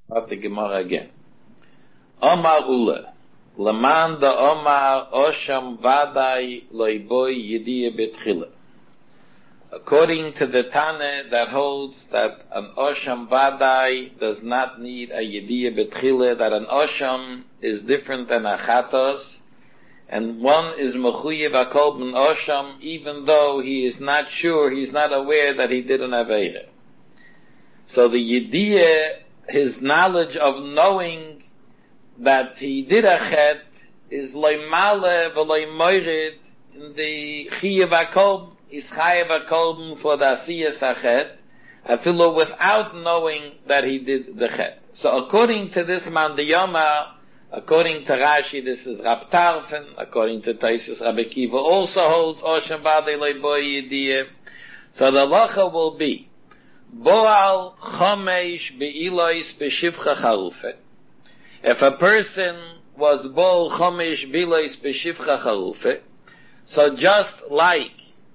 Of the Gemara again. Omar Ula. Laman da Omar Osham Vadai Loiboy Yediyah Betchila. According to the Tana that holds that an Osham Vadai does not need a Yediyah Betchila, that an Osham is different than a Chatos, and one is Mechuyev Akol Ben Osham, even though he is not sure, he's not aware that he did an Aveira. So the Yediyah, his knowledge of knowing that he did a chet, is loimale v'loy moirid in the Chiyev Akol, is Chayev Akol for the Asiyas HaChet, afilu without knowing that he did the chet. So according to this man the Yoma, according to Rashi, this is Rab Tarfon, according to Taisus Rabbi Kiva also holds Osham Vadei Loiboy Yediyah. So the halacha will be Boal Chomesh Be'ilois B'Shivcha Charufe. If a person was Boal Chomesh Be'ilois B'Shivcha Charufe, so just like,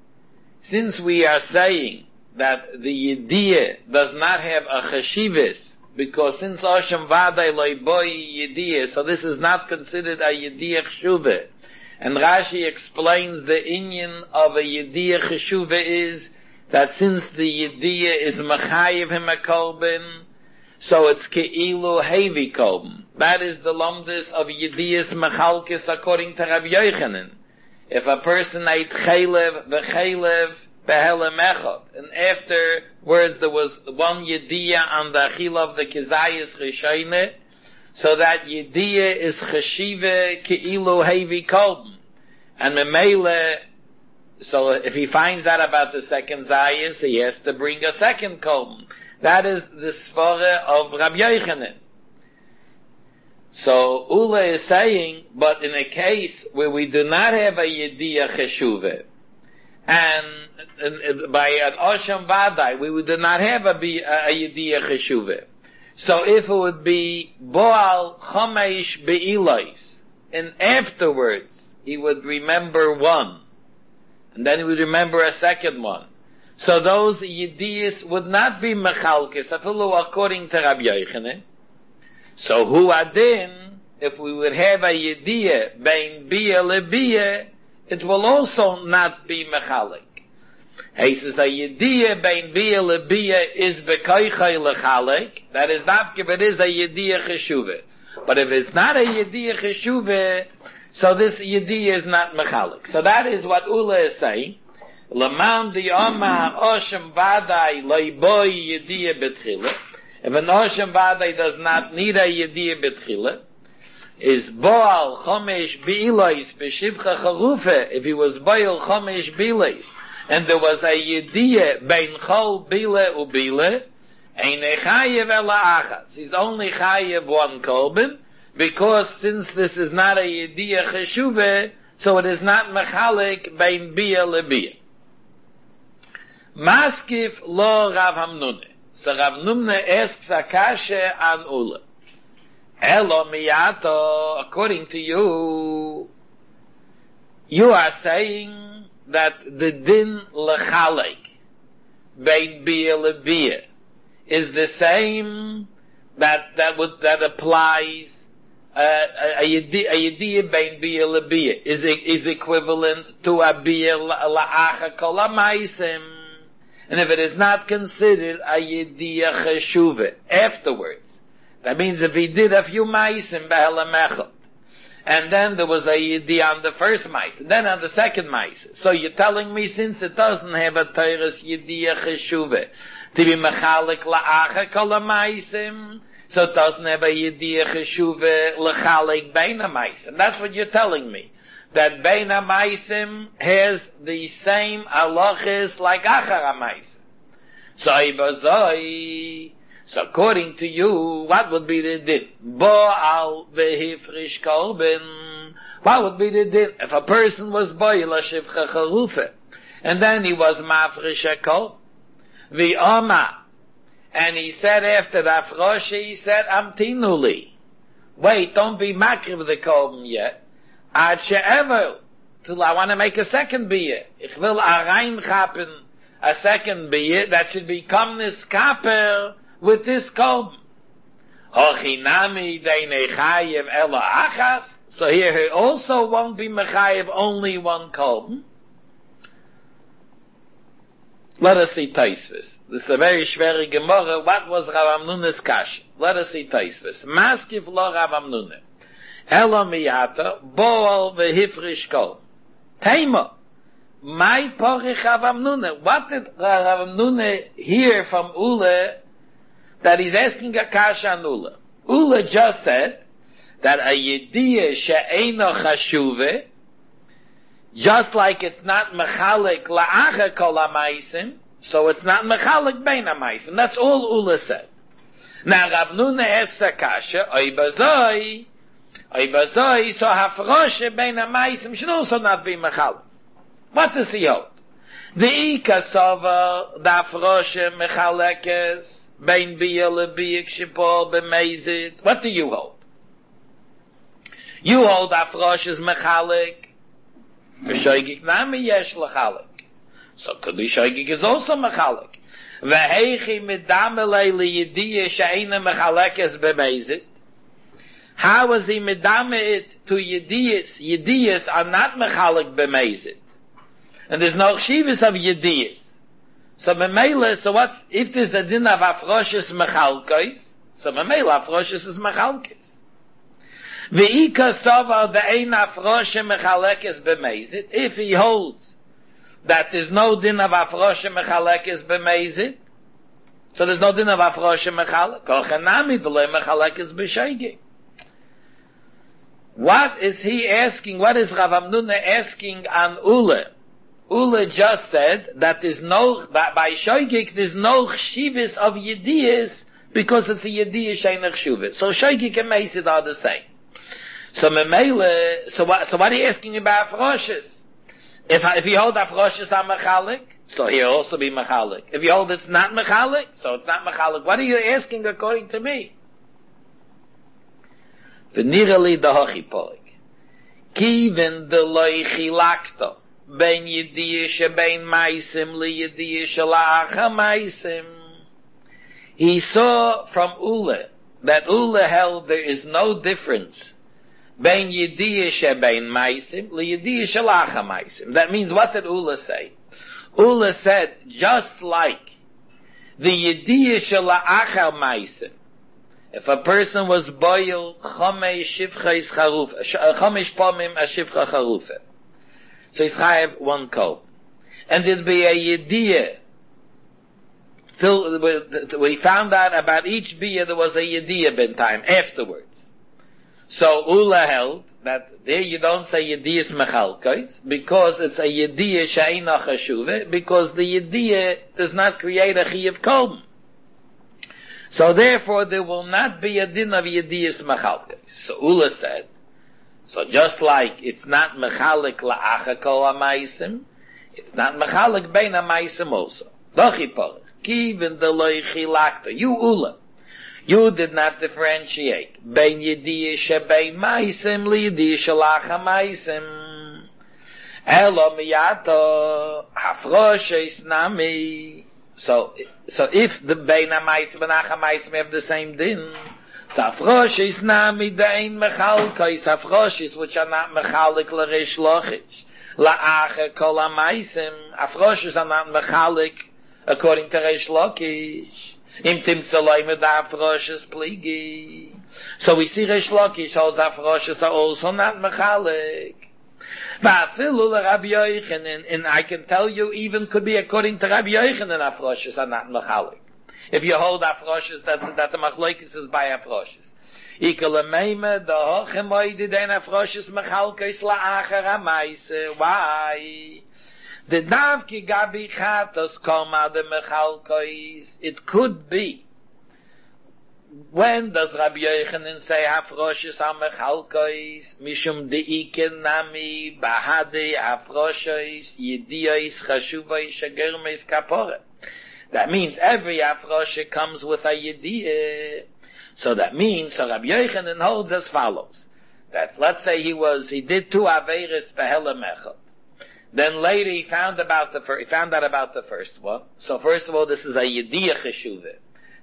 since we are saying that the Yediyah does not have a Chashivas, because since Osham Vadei Loiboy Yediyah, so this is not considered a Yediyah Cheshuvah. And Rashi explains the inyan of a Yediyah Cheshuvah is that since the Yediyah is Mechayev him a Kolben, so it's Ke'ilu Hevi Kolben. That is the Lomdus of Yediyah's Mechalkis according to Rabbi Yochanan. If a person ate Chelev, V'Chelev, Behelem Echad, and afterwards there was one Yediyah on the Achila of the Kizayis Rishayne, so that Yediyah is Cheshive Ke'ilu Hevi Kolben. And Memele, so if he finds out about the second Zayis, he has to bring a second Kolben. That is the Svara of Rabbi Yochanan. So Ula is saying, but in a case where we do not have a Yediyah Cheshuvah, and by an Osham Vadai, we do not have a Yediyah Cheshuvah. So if it would be Boal Chomesh Be'ilois, and afterwards he would remember one, and then he would remember a second one. So those Yediyahs would not be Mechalkes, according to Rabbi Yochanan. So Hu Adin, if we would have a Yediyah Bein Bia Lebia, it will also not be Mechalik. He says a Yediyah Bein Bia Lebia is Bekoichay Lechalik, that is not if it is a Yediyah Cheshuvah. But if it's not a Yediyah Cheshuvah, so this Yediyah is not Mechalik. So that is what Ula is saying. Laman di Omar Osham Vadai Loiboy Yediyah Betchila. If an Osham Vadai does not need a Yediyah Betchila, is Boal Chomesh Be'ilois B'Shivcha Charufe, if he was Boal Chomesh Be'ilois, and there was a Yediyah Bein Chol Bile Ubile, Ein Chayev Ela Achas. He's only Chayev one Kolben, because since this is not a Yediyah Cheshuvah, so it is not Mechalik Bein Bia Lebia. Maskif lo Rav Hamnune. So Rav Hamnune asks a kasha an Ula. Elo miyato, according to you, you are saying that the din lechalek bein bia lebia is the same that applies a yediyah bein bia lebia is equivalent to a bia la'acha kol ha'maisim, and if it is not considered a yediyah cheshuvah afterwards. That means if he did a few maisim behelem echad, and then there was a yediyah on the first mais, and then on the second mais. So you're telling me since it doesn't have a teres yediyah cheshuvah to be mechalik la'acha kol ha'maisim, so it doesn't have a yediyah cheshuvah lechalik bein ha'maisim. That's what you're telling me. That bein ha'maisim has the same halachas like achar ha'maisim. So according to you, what would be the din? Bo'al vehifrish kolben. What would be the din? If a person was boil shivcha charufe, and then he was mafrish a kol, v'oma, and he said after the afroshe, he said, amtinuli. Wait, don't be makriv the kolben yet. Ad she'evel, till I want to make a second beer. Ich will reinchappen a second beer that should become this kaper with this kolben. Hochinami deine chayev ela achas. So here he also won't be mechayev only one kolben. Let us see Taisvis. This is a very schwere Gemara. What was Rav Amnuna's kasha? Let us see Taisvis. Maskif lo Rav Amnuna. Elo miyata, boal vehifrish kol. Teima. My porich Rav Amnuna. What did Rav Amnuna hear from Ule that he's asking a kasha on Ule? Ule just said that a yediyah she'eino chashuve, just like it's not mechalik la'acha kol ha'maisim, so it's not mechalik bein ha'maisim. That's all Ule said. Now Rav Nuna asks a kasha, oy bazoi, so hafroshe bein ha'maisim should also not be mechalik. What does he hold? The ikasova, the hafroshe mechalekes, bein biyah lebiyah kshipol b'meizid. What do you hold? You hold hafrosh is mechalik. V'shoigik nami yesh lechalik. So could be shoigik is also mechalik. V'heichi midamelei liyidiyah she'ena mechalekes b'meizid. How is he midame it to yediyas? Yediyas are not mechalik b'meizid. And there's no chshivas of yediyas. So memela, so what's, if there's a din of afroshes mechalkes, so memela afroshes is mechalkes. Ve'ika sova ve'ein afroshe mechalekes b'meizit, if he holds that there's no din of afroshe mechalekes b'meizit, so there's no din of afroshe mechalek, kochanami d'lei mechalekes b'sheigik. What is he asking? What is Rav Amnuna asking on Ule? Ule just said that there's no, by Shoigik, there's no chshivas of Yediyas because it's a Yediyah she'enach shuvas. So Shoigik and Meisid are the same. So Memele, so what are you asking about Afroshes? If you hold Afroshes are Mechalik, so he'll also be Mechalik. If you hold it's not Mechalik, so it's not Mechalik. What are you asking according to me? V'nirali dahochi polik. Kiven de loy chilakto. Ben yediyah shebein maisim li yediyah shala'acha maisim. He saw from Ule that Ule held there is no difference ben yediyah shebein maisim li yediyah shala'acha maisim. That means, what did Ule say? Ule said, just like the yediyah shala'acha maisim, if a person was boil chomesh shivchais charufa, chomesh pomim a shivcha charufa, so he's chayav one kol. And there'd be a yediyah. Till we found out about each biyah, there was a yediyah ben time afterwards. So Ula held that there you don't say yediyah's mechalkos, because it's a yediyah she'ena chashuve, because the yediyah does not create a chiyav kolm. So therefore there will not be a din of yediyah's mechalkos. So Ula said, so just like it's not mechalik la'acha kol ha'maisim, it's not mechalik bein ha'maisim also. Dochi porach, kiven de loy chilakta. You Ula, you did not differentiate bein yediyah shebein maisim li yediyah shalacha maisim. Elo miyato hafroshes nami. So if the bein ha'maisim and acha maisim have the same din, so afroshes nami dein mechalkos, afroshes which are not mechalik l'resh lochish, la'acha kol ha'maisim, afroshes are not mechalik according to resh lochish. Im timtzaloi med afroshes pligi. So we see resh lochish holds afroshes are also not mechalik. Va'afilu l'Rabbi Yochanan, and I can tell you even could be according to Rabbi Yochanan, afroshes are not mechalik. If you hold afroshes, that the machlokes is by afroshes. Ikalameime, the hochemoide den afroshes mechalkos la'achar ha'maise. Why? The davki gabi chatos koma the mechalkos. It could be. When does Rabbi Yochanan say afroshes are mechalkos? Mishum de'iken nami bahade afroshes yediyos chashuvos shagermes kapore. That means every afroshe comes with a yediyah. So that means, so Rabbi Yochanan holds as follows. That let's say he did 2 averis behela mechot. Then later he found out about the first one. So first of all, this is a yediyah cheshuvah.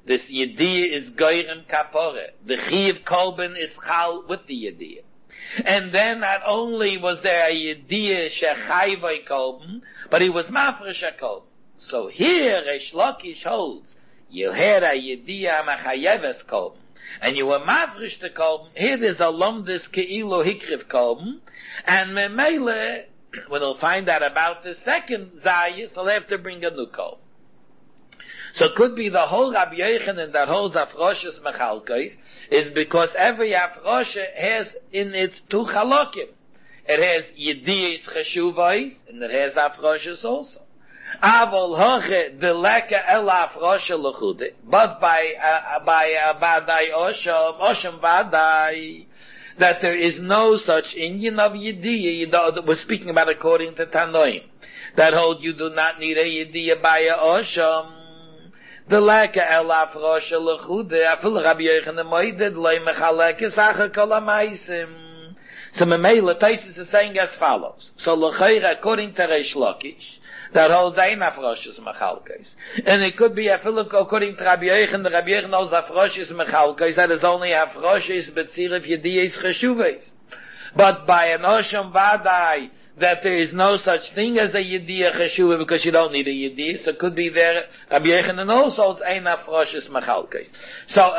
this yediyah is goyrem kapore. The chiv kolben is chal with the yediyah. And then not only was there a yediyah shechayvay kolben, but he was mafresh a kolben. So here Reish Lakish holds, you had a yediyah machayeves kolben, and you were mafresh the kolben. Here there's a lomdis ke'ilu hikriv kolben, and memele, when he'll find out about the second zayis, he'll have to bring a new kolben. So it could be the whole Rabbi Yochanan and that whole Zafrosh's Mechalkos is because every Afrosha has in it two chalokim. It has Yediyas Cheshuvos and it has Afroshas also. Avol hoche de leka el Afrosha lechude, but by Vadai Osham Vadai, that there is no such Indian of Yediyah. We're speaking about according to Tanoim. That hold you do not need a Yediyah by a Osham. The leka el afrosha lechude, afil Rabbi Yochanan moided loy mechaleke sacher kol hamaisim. So Memela Taisus is saying as follows. So lechaira, according to Reish Lakish, that holds ein afroshas mechalkes, and it could be afil according to Rabbi Yochanan. The Rabbi Yochanan holds afroshas mechalkes that is only afroshas betzirif yediyas cheshuves. But by an Osham Vadai, that there is no such thing as a Yediyah Cheshuva because you don't need a Yediyah, so it could be there, Rabbi Yochanan also it's ein afroshis machalkes. So,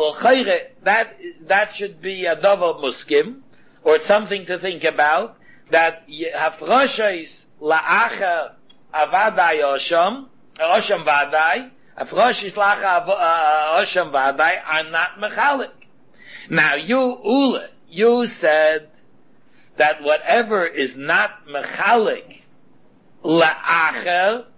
that should be a double muskim, or it's something to think about, that afroshis la'acha avadai Osham Vadai, afroshis la'acha Osham Vadai are not mechalik. Now you said that whatever is not mechalik la'acher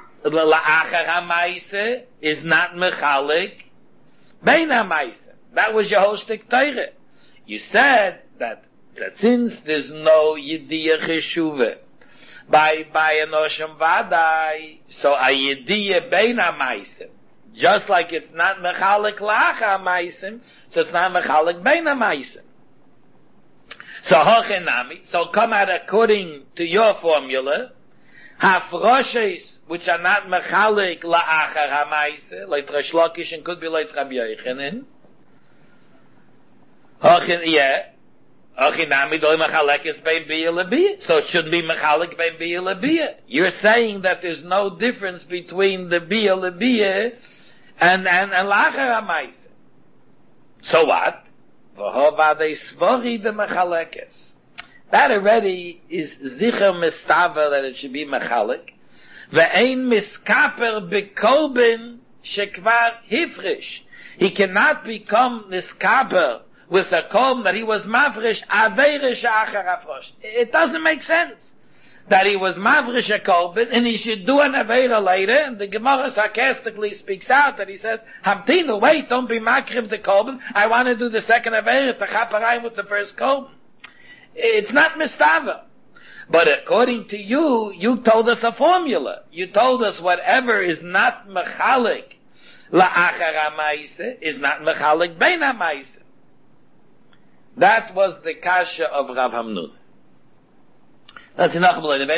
ha'maise is not mechalik bein ha'maise. That was your whole shtick Torah. You said that since there's no yediyah cheshuve by an osham vadai, so a yediyah bein ha'maise, just like it's not mechalik la'acher ha'maise, so it's not mechalik bein ha'maise. So hochenami, so come out according to your formula, hafroshes, which are not mechalik la'achar ha'maise, like Reish Lakish and could be like Rabbi Yochanan. Hochenami doi mechalek is bein biyah lebiyah, so it shouldn't be mechalik bein biyah lebiyah. You're saying that there's no difference between the biyah lebiyah and la'achar ha'maise. So what? That already is zicher mistava that it should be mechalik. Ve'ein miskaper bekolben shekvar hifrish. He cannot become miskaper with a kolben that he was mafresh aveirish achar afrosh. It doesn't make sense that he was mavrish a kolben and he should do an aveira later. And the Gemara sarcastically speaks out that he says, Hamtinu, wait, don't be makriv the kolben. I want to do the second aveira, the chaparayim with the first kolben. It's not mistava. But according to you, you told us a formula. You told us whatever is not mechalik la'achar ha'maise is not mechalik bein ha'maise. That was the kasha of Rav Hamnun. That's enough. Now we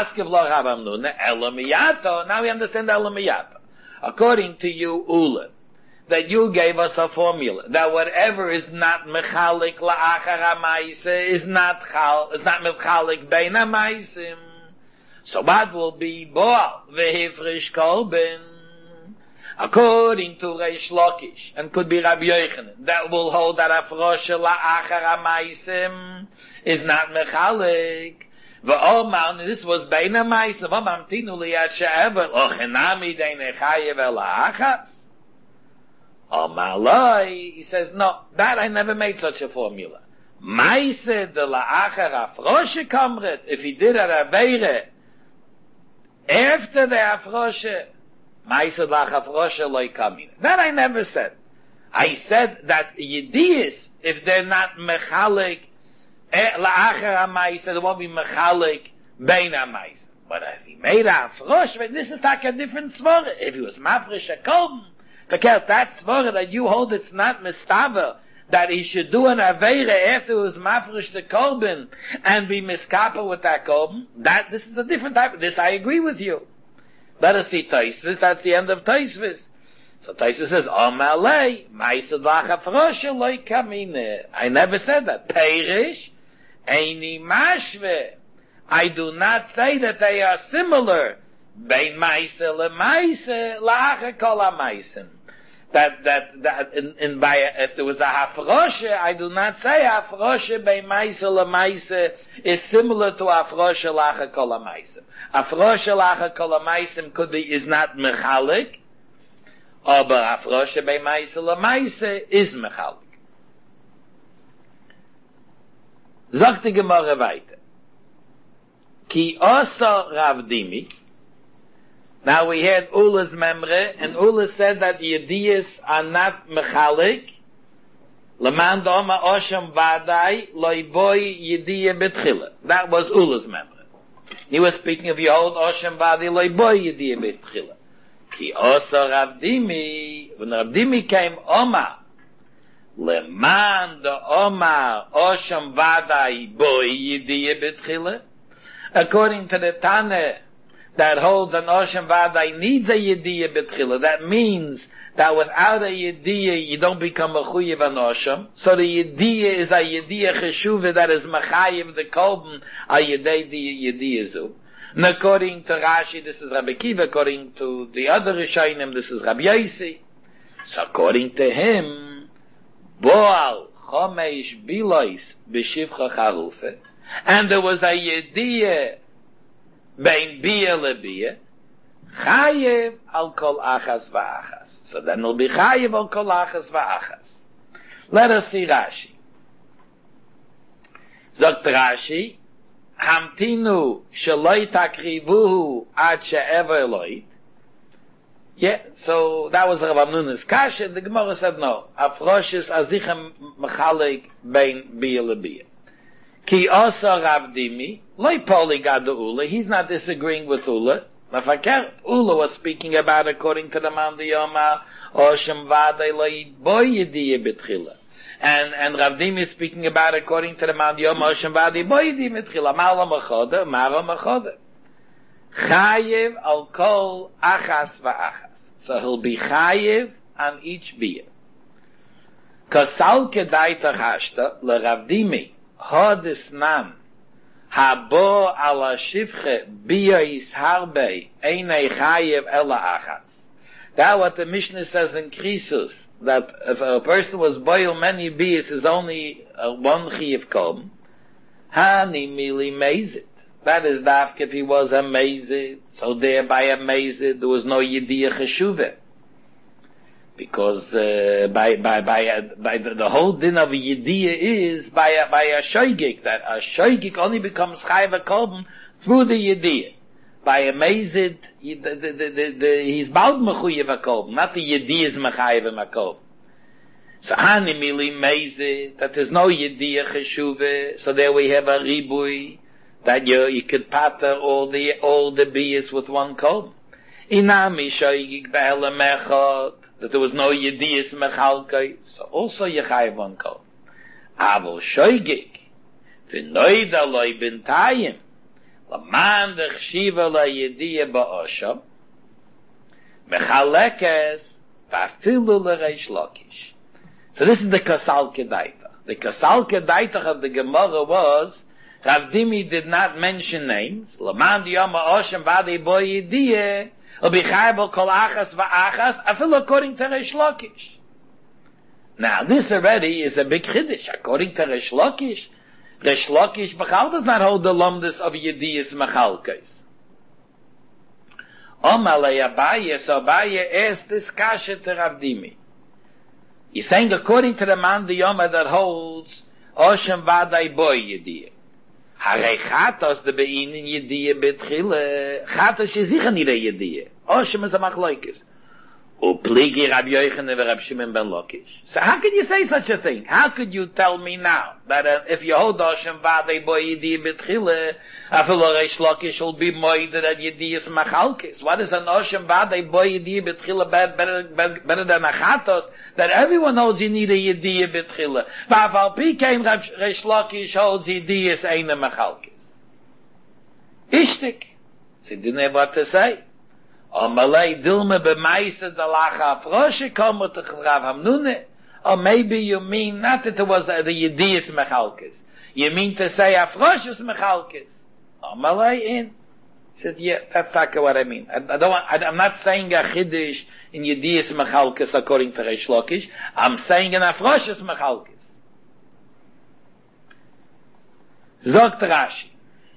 understand Elamiyato. According to you, Ula, that you gave us a formula that whatever is not mechalik la'achar ha'maise is not mechalik bein ha'maisim. So what will be boal vehifrish kolben? According to Reish Lakish, and could be Rabbi Yochanan, that will hold that afrosha la'achar ha'maisim is not mechalik. This was bein ha'maisim. V'mamtinu liyad she'ever ochenami dein echayev el ha'achas. Malai, he says, no, that I never made such a formula. Maise de la'achar afrosha kamret, if he did an aveire after the afrosha, maise de la'achar afrosha loy kamin. That I never said. I said that yediyas, if they're not mechalik la'achar ha'maisa, there won't be mechalik bein ha'maisa. But if he made a afrosh, this is like a different svara. If he was mafresh a kolben, because that svara that you hold, it's not mistava, that he should do an aveira after he was mafresh the kolben and be miskapa with that kolben. This is a different type. This I agree with you. Let us see Taisvis. That's the end of Taisvis. So Taisa says, Omalei, Maisa Dlacha Frosha Loi Kamine. I never said that. Perish, Eini Mashve. I do not say that they are similar. Bein Maisa Le Maisa, Lacha Kol HaMaisim. If there was a Hafrosha, I do not say Hafrosha Bein Maisa Le Maisa is similar to Hafrosha Lacha Kol HaMaisim. Hafrosha Lacha Kol HaMaisim is not Mechalik, aber Hafrosha Bein Maisa Le Maisa is Mechalik. Sagt die Gemara weiter. Ki osa Rav Dimi. Now we had Ula's memre, and Ula said that the Yediyas are not mechalik. Leman doma osham vadai loiboy Yediyah betchila. That was Ula's memre. He was speaking of Yehod osham vadai loiboy Yediyah betchila. Ki osa Rav Dimi, when Rav Dimi came Omar, Leman the Omar osham vadai boy Yediyah betchila. According to the Tana, that holds an Osham Vadai needs a Yediyah B'tchila. That means that without a Yediyah, you don't become a Chuyev an Osham. So the Yediyah is a Yediyah Cheshuva that is Machayev the Kolben a Yediyah Zu. And according to Rashi, this is Rabbi Kiva. According to the other Rishonim, this is Rabbi Yosi. So according to him, Boal Chomesh Bilois B'Shivcha Charufe. And there was a Yediyah Bein Bia Lebia, Chayev al Kol Achas Va'achas. So then it'll be Chayev al Kol Achas Va'achas. Let us see Rashi. Zogt Rashi, Hamtinu Shaloi Takrivuhu Ad She'ever Eloit. Yeah, so that was Rav Amnun's Kasha. The Gemara said no. Afroshis Azichem Mechalek Bein Bia Lebia. Ki osa Rav Dimi, loy poli gadu Ula, he's not disagreeing with Ula. Ula was speaking about according to the man the Yoma, Oshem Vadai loy boy Yediyah B'tchila. And Rav Dimi is speaking about according to the man the Yoma, Oshem Vadai boy Yediyah B'tchila. Mala Mechoda, Mara Mechoda. Chayev al kol achas va'achas. So he'll be chayev on each beer. Kasal kedai tachashta, le Rav Dimi, Hodis nan habo ala shivche biyais harbe einei chayev ela achas. That what the Mishnah says in Krisus, that if a person was boiled many biyas is only one chayev kom. Hani mili mezit. That is dafk if he was a mezit. So thereby a mezit there was no yediyah cheshuvah. Because by the whole din of a yediyah is by a shoygik, that a shoygik only becomes chayv kolben through the yediyah. By a mezid, he's bald mechuyev kolben, not the yediyah is mechayev kolben. So hani mili mezid, that there's no yediyah cheshuve. So there we have a ribui that you could patter all the biyas with one kolben. Inami shoygik be'ela mechot. That there was no Yediyas Mechalkai, so also Yechayev on Kol. Avol Shoygik, V'noida loy bintayim, Laman dechshiva la Yediyah ba'osham, Mechalekes, V'afilu l'reish Lakish. So this is the Kasal Kedaitach. The Kasal Kedaitach of the Gemara was, Rav Dimi did not mention names, Laman diyama osham v'adei bo Yediyah, according to Reish Lakish. Now, this already is a big chiddush. According to Reish Lakish, Bechal does not hold the lumdus of Yediyas Mechalkes. Omalei Abaye, so Abaye asked this kasha to Rav Dimi. He's saying according to the man the Yoma that holds Oshem Vadai Boy Yediyah. Harei Chatos de Beinin Yediyah Betchile. Chatos is sicher nicht a Yediyah. Oshem is a Machloikis. Upligi Rabbi Yochanan and Rabbi Shimon ben Lakish. So how could you say such a thing? How could you tell me now that if you hold Oshem Vadei Boy Yediyah Betchile, Afilo Reish Lakish will be moide that Yediyah is Machalkis? What is an Oshem Vadei Boy Yediyah Betchile better than a Chatos? That everyone knows you need a Yediyah Betchile. Va'afal pi came Reish Lakish holds Yediyah Eina Machalkis. Ishtik. So he didn't have what to say. Amalei Dilma b'maisa dalacha afroshe komot Rav Hamnuna. Or maybe you mean not that it was the Yediyas Mechalkes. You mean to say Afroshes Mechalkes. Amalei in. He said, yeah, that's exactly what I mean. I'm not saying a Chiddush in Yediyas Mechalkes according to Reish Lakish. I'm saying an Afroshes Mechalkes. Zogt Rashi.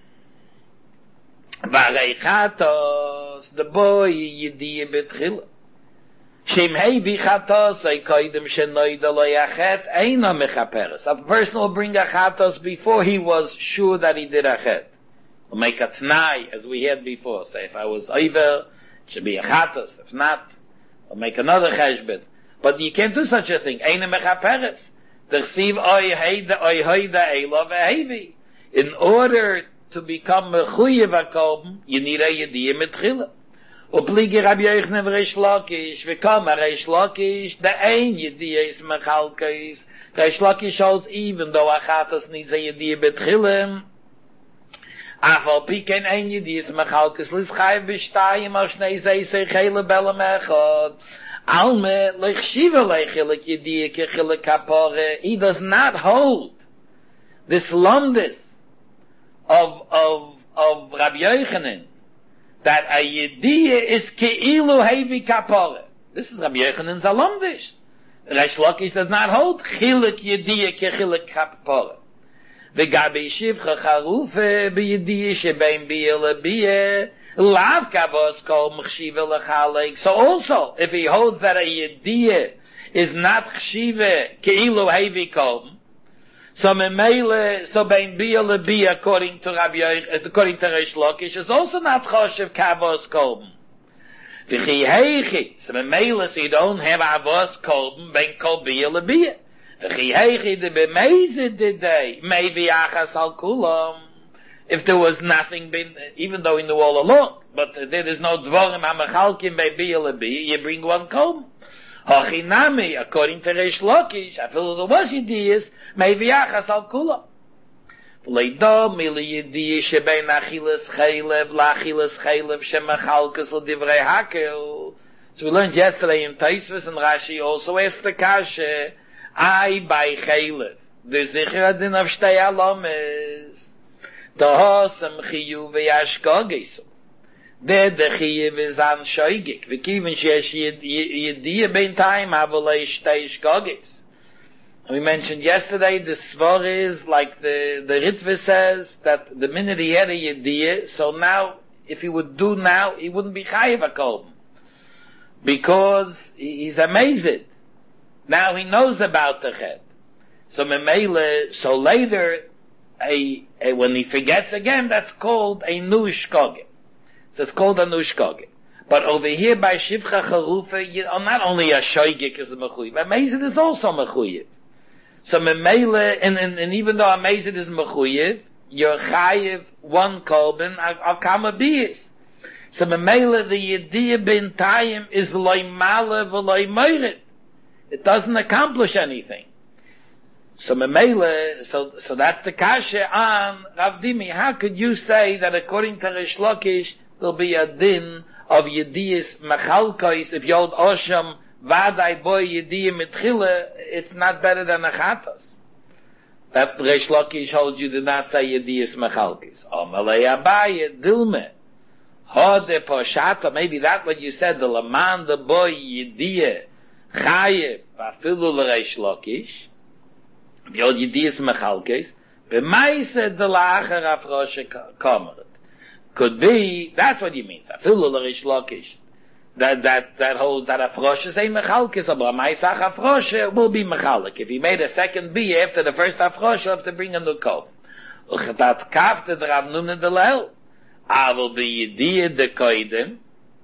Vareichatos, the boy Yediyah Betchila. Shem hei bichatos, I koidem shenoida lo yachet, eina mechaperes. A person will bring a chatos before he was sure that he did a chet. We'll make a t'nai, as we had before. Say, if I was over, it should be a chatos. If not, we'll make another cheshbon. But you can't do such a thing. Eina mechaperes. D'chsiv oi heida eila vehevi. In order to become mechuyev hakorban, you need a yediyah mitchila. Obligi Rabbi Yochanan Reish Lakish, v'kam Reish Lakish, the ein yediyah is mechalkes. Reish Lakish holds even though achatos needs a yediyah betchilim, afal piken ein yediyah is mechalkes, lischayv v'shtayim al shnei zeisei chele belam echad. Alme lechshiva lechilik yediyah kechilik kapore. He does not hold this lumdis of Rabbi Yochanan, that a yediyah is keilu hevi kapore. This is Rabbi Yochanan's alumdish. Reish Lakish does not hold chilik yediyah kechilik kapore. V'gabi shivcha charufe b'yediyah shebein biyah lebiyah lav kavos kol mchshiva lechalek. So also, if he holds that a yediyah is not chshiva keilu hevi kolm, so memele, so bein biyah lebiyah, according to Reish Lakish, is also not choshev kavos kolben. V'chi heichi, so memele, so you don't have avos kolben, bein kol biyah lebiyah. V'chi heichi, de b'meizid didei, maybe achas al kulam. If there was nothing, even though he knew all along, but there is no dvorim ha-mechalkim bei biyah lebiyah, you bring one kolben. Hachinami, according to Reish Lakish, I feel there was yediyas, maybe achas al kula. V'leido mili yediyah shebein achilas chaylev, lachilas chaylev, shemachalkas l'divrei hakel. So we learned yesterday in Taisvus and Rashi also asked the kasha, I by chaylev, the zichra din of shtei alomes, tahosam chiyu v'yashkogesu. Der chiyuv is an shoygik. V'kiven sheyesh yediyah bein time avolei shtei shkogis. We mentioned yesterday the svar is like the Ritva says that the minute he had a yediyah, so now if he would do now, he wouldn't be chayiv hakolben because he's amazed. Now he knows about the chet. So memele, so later, when he forgets again, that's called a nu shkogis. So it's called a nushkogit. But over here by Shivcha Charufa, not only a shoygik is a mechuyev, Amazed is also mechuyev. So memele, and even though Amazed is mechuyev, you're chayiv one kolben al kama biyis. So memele, the yediyah bin tayim is loy mala v'loy meirit. It doesn't accomplish anything. So memele, so that's the kasha on Rav Dimi. How could you say that according to Reish Lakish, there'll be a din of yediyas mechalkos if yod osham vaday boy yediyah mitchila, it's not better than a chatos. That Reish Lakish holds you do not say yediyas mechalkos. Amalei Abaye dilme hode poshata. Maybe that what you said, the laman the boy yediyah chayev afilu l'Reish Lakish yod yediyas mechalkos b'maisa de la'achar afroshe kamer. Could be, that's what he means. Afilu l'Reish Lakish. That holds that afroshe say mechalkes, but ma'isach afroshe will be mechalik. If he made a second biyah after the first afroshe, he'll have to bring a new kol. Uchetat kafte der Rav Nuna de Lel. Aval b'yediyah de koidem.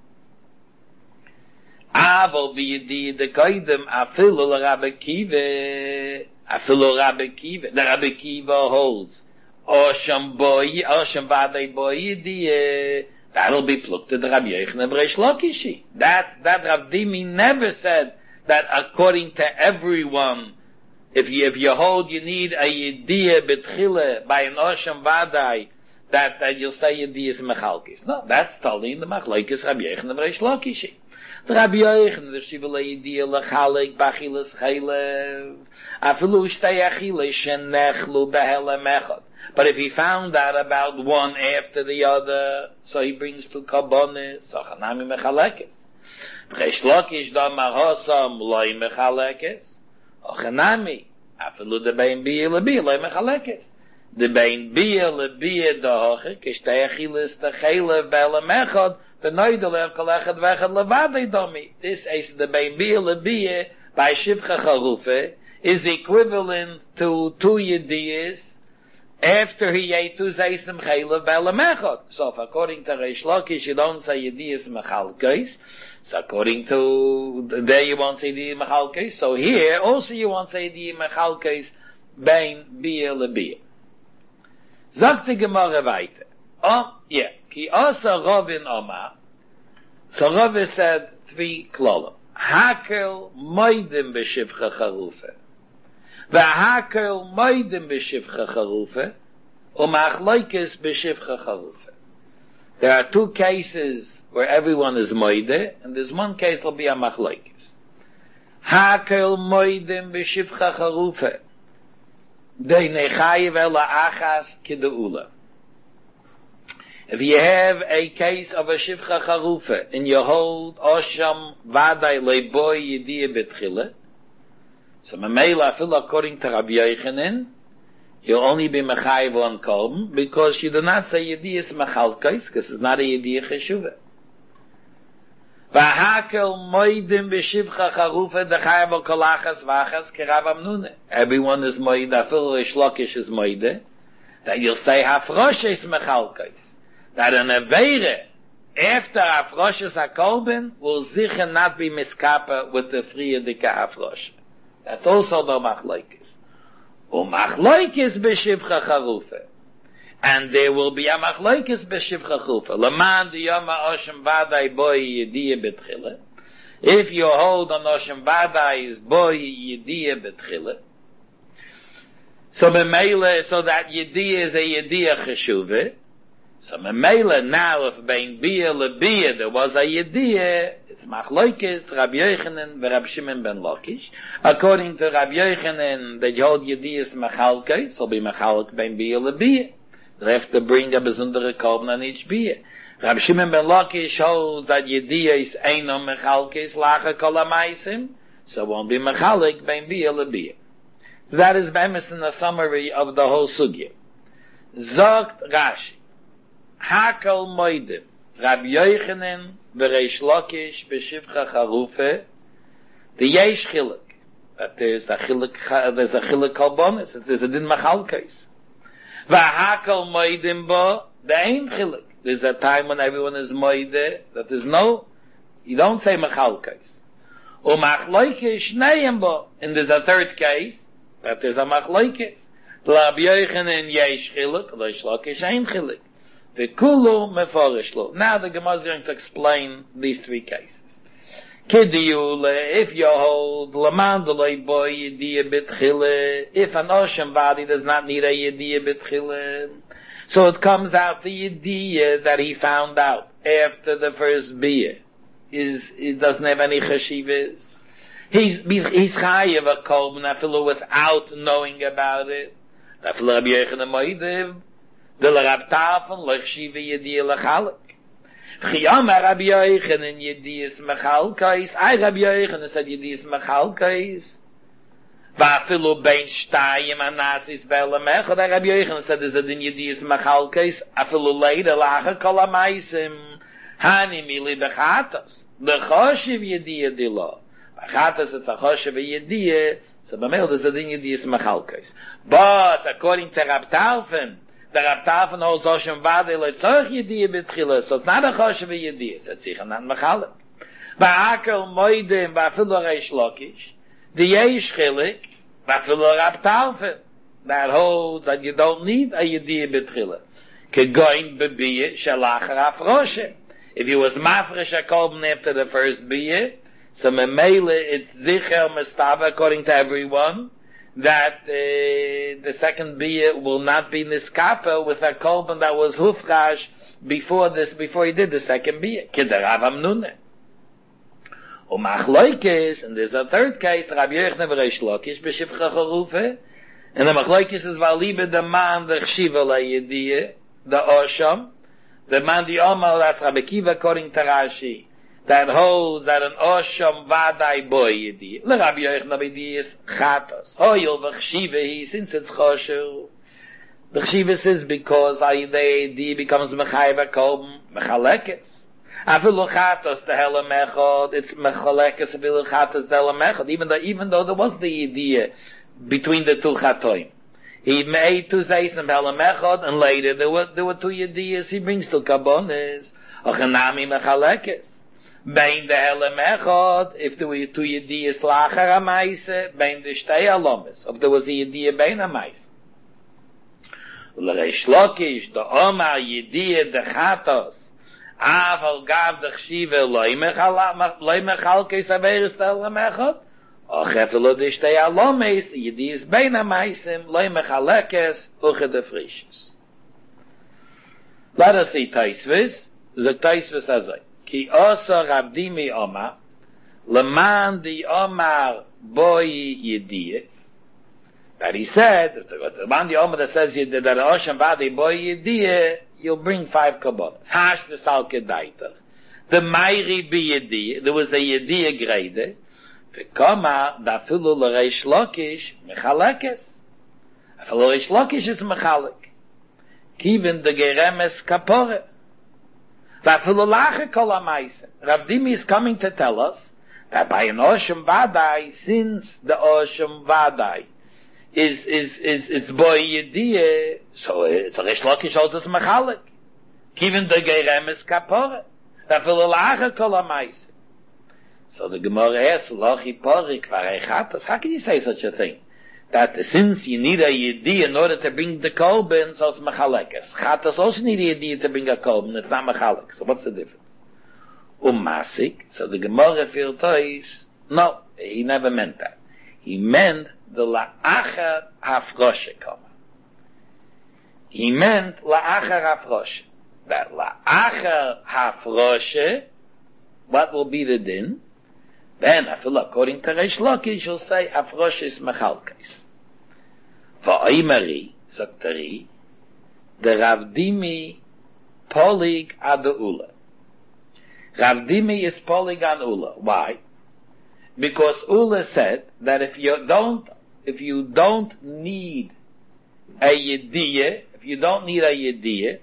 Aval b'yediyah de koidem. Afilu l'Rabbi Kiva. Afilu Rabbi Kiva. The Rabbi Kiva holds. Osham vadei boy yediyah. That'll be plucked to the Rabbi Yochanan Reish Lakishi. That Rav Dimi never said that according to everyone, if you hold you need a yediyah betchila by an Osham vadei, that you'll say Yediyas Mechalkes. No, that's totally in the Machlokes Rabbi Yochanan and Reish Lakish. The Rabbi Yochanan, the Shivule Yediyah Lechalik Bachilas Chaylev, Afilu Shtei Achile Shenechlu Behelem Echad. But if he found out about one after the other, so he brings to Karbonis, so Chanami Mechalekes. Reish Lakish Damar Hosam Loi Mechalekes, or Chanami, Afilu de Bein Biyah Lebiyah Loi Mechalekes. The Bein Biyah Lebiyah Dahoche, Kishtei Achiles Techelev Behelem Echad, the Noidelev Kolechad Vechad Levadei Domi. This is the Bein Biyah Lebiyah by Shivcha Charufe is equivalent to 2 Yediyas after he ate 2 Zeisim Chelev Behelem Echad. So according to Reish Lakish, you don't say Yediyas Mechalkes. So according to there you won't say Yediyas Mechalkes. So here also you won't say Yediyas Mechalkes Bein Biyah Lebiyah. Sagt die Gemara weiter. Oh, yeah. Ki asa Ravin Omar. So Rav said 3 klolim. Hakel moidim b'shivcha charufe. V'hakel moidim b'shivcha charufe. Umachloikes b'shivcha charufe. There are 2 cases where everyone is moide, and there's 1 case will be a machloikes. Hakel moidim b'shivcha charufe. If you have a case of a shivcha charufa and you hold osham vaday leiboy yediyah betchila, so memela fil according to Rabbi Yochanan, you'll only be mechayiv on kolben because you do not say yediyas mechalkes because it's not a yediyah cheshuva. V'hakel moidim b'shivcha charufa dechayav kolachas v'achas kerav amnune. Everyone is moide, afil Reish Lakish is moide, that you'll say hafroshes mechalkes. That an aveire after hafroshes hakolben will sicher not be miskapa with the friyadike hafrosh. That's also the machlokes. Umachloikes b'shivcha charufa. And there will be a machlokes b'shivcha charufa. Laman diyama oshem vaday boy yediyah betchila. If you hold on oshem vaday is boy yediyah betchila, so memele, so that yediyah is a yediyah cheshuva. So memele now, if bein biyah lebiyah there was a yediyah, it's machlokes Rabbi Yochanan v'Rabbi Shimon ben Lakish. According to Rabbi Yochanan, that you hold yediyahs mechalkes, so be mechalk bein biyah lebiyah. They have to bring a besondere korban on each biyah. Rabbi Shimon ben Lakish holds that yediyah is eino mechalkes lacha kol hamaysim, so it won't be mechalk bein biyah lebiyah. So that is bemis in the summary of the whole sugya. Zogt Rashi, Hakel moidim, Rabbi Yochanan v'Reish Lakish b'shivcha charufe, the yesh chiluk, that there's a chiluk kalbonis, there's a din machalkes. V'hakel moidim bo, the ein chiluk. There's a time when everyone is moide, that there's no, you don't say machalkes. Umachloikes shneim bo, and there's a 3rd case, that there's a machlokes. Rabbi Yochanan yesh chiluk, Reish Lakish ein chiluk. V'kulu meforish lo. Now the Gemara is going to explain these 3 cases. Kidiyule, if you hold laman delay boy yediyah betchile, if an ocean body does not need a yediyah betchile, so it comes out the yediyah that he found out after the first biyah it doesn't have any cheshivas. He's chayiv a kolben afilu without knowing about it. Afilu Rabbi Yochanan moidev the Rab Tafon lechshiva yediyah lechalik. Chiyama Rabbi Yochanan yediyas mechalkes. I Rabbi Yochanan said yediyas mechalkes. Va'afilu bein shtayim anasis be'elam echad. Rabbi Yochanan said there's a din yediyas mechalkes. Afilu leida lacha kol hamaysim. Hani mili bechatas. Lechoshiv yediyah dilo. Bechatas it's a choshiv yediyah. So b'meil there's a din yediyas mechalkes. But according to Rab Tafon, the Rab Tafon holds Oshem Vadei Leitzorch Yediyah B'tchila, so it's not a Choshev Yediyah, so it's sicher not Mechalek. V'akel Moedim V'afilu Reish Lakish, the Yesh Chilik, V'afilu Rab Tafon, that holds that you don't need a Yediyah B'tchila. Kegoin B'biyah Shalachar Afroshe. If you was Mafresh HaKolben after the first Biyah, so Memele it's Zicher Mestava according to everyone, that the second bia will not be niskapel with a korban that was hufrash before he did the second bia. Kidarav Amnune. Umachloikis, and there's a third case, Rabbi Yochanan v'Reish Lakish b'shivcha charufe, and the Machloikis is valibe the man the chshiva la'yediyah, the Osham, the man the Omal, that's Rabbi Kiva according to Rashi, that holds that an Osham vadai boy yediyah. Le Rabbi Yochanan b'yediyah chatos. Hoyil v'chshiva since it's chosher, the chshiva says because the yediyah becomes mechayiv kolm mechalekes. Afilu chatos the hela mechod, it's mechalekes afilu chatos the hela mechod, even though there was the idea between the two chatoim. He made two zeisim hela mechod, and later there were two yediyas he brings to kabonis, ochanami mechalekes. Bein the hela mechod, if there were two yediyas lachar ha'maise, bein the shtei alomis, if there was a yediyah bein ha'maise. L'reish Lakish, the omar yediyah the chatos, Aval gav the chshiva loy mechalkes averis tel mechot, och efelo de shtei alomes yediyas bein hamaisim loy mechalekes uche de frishes. Let us see Taisvis. The Taisvis azay. Ki osa rabdimi omar leman di omar boy yediyah. That he said, the man the omar that says that Osham vadi boy yediyah, you'll bring 5 kabbalas. Hash the salke daiter. The Mayri be yediyah, there was a yediyah grade. V'koma, da filu l'reish Lakish, mechalekes. Afilu l'reish Lakish is mechalek. Kivin de geremes kapore. Da filu lache kol ha'maisen. Rav Dimi is coming to tell us that by an Osham vadai, since the Osham vadai is boy yediyah, so it's a Reish Lakish also is mechalek. Kivin de geremes kapore. Da filu lache kol ha'maisen. So the Gemara asks, Lochi porik varei chatos. How can you say such a thing? That since you need a yediyah in order to bring the korban, so it's mechalekes. Chatos also need a yediyah to bring a korban, it's not mechalek. So what's the difference? Masik. So the Gemara feels no, he never meant that. He meant the la'achar hafroshe koma. He meant la'achar hafroshe. That la'achar hafroshe, what will be the din? Then, according to Reish Lakish, you'll say, Afrosh is Mechalkes. Va'imari, Zaktari, the Rav Dimi polig ad Ula. Rav Dimi is polig ad Ula. Why? Because Ula said that if you don't need a yediyah,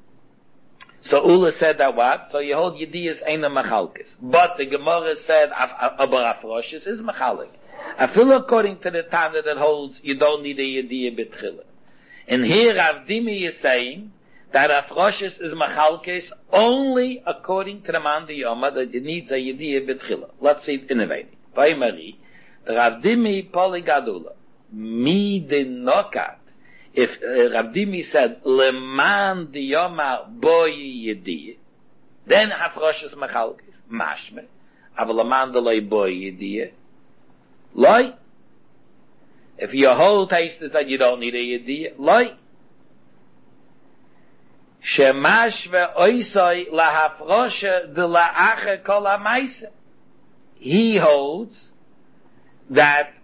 so Ula said that what? So you hold yediyas ain't a mechalkes. But the Gemara said aber afroshes is mechalek. I feel according to the Tana that holds you don't need a yediyah betchila. And here Rav Dimi is saying that afroshes is mechalkes only according to the man the Yoma that it needs a yediyah betchila. Let's see it innovating. Vaimari, the Rav Dimi poligadula mi din nokat. If Rav Dimi said leman diyoma boy yediyah, then hafrosh is mechalkes mashme. Aval leman delay boy yediyah, loy. If your whole taste is that you don't need a yediyah, loy. Shemashve oisoi lahafrosh de la'ache kol ha'maisa. He holds that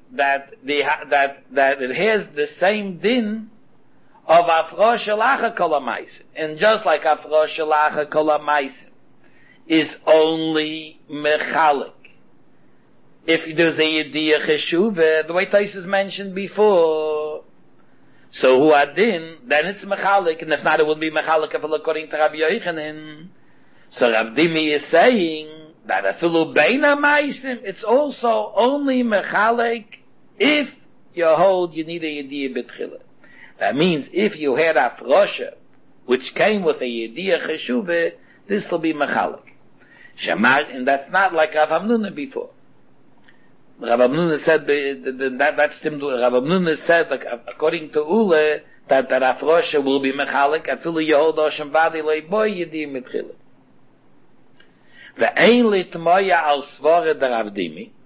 it has the same din of afrosh lacha kol ha'maisa. And just like afrosh lacha kol ha'maisa is only mechalek. If there's a yediyah cheshuva, the way Taisus mentioned before, so who adin, then it's mechalek, and if not, it would be mechalek according to Rabbi Yochanan. So Rav Dimi is saying that afilu bein ha'maisim, it's also only mechalek if you hold you need a yediyah betchila. That means if you had afrosha, which came with a yediyah cheshuva, this will be mechalek. Shamar, and that's not like Rav Hamnuna before. Rav Hamnuna said Rav Hamnuna said, like, according to Ule, that afrosha will be mechalek. Afilu you hold osham vadi loy boy yediyah betchila. Ve'ein litmoya al svore der Rav Dimi.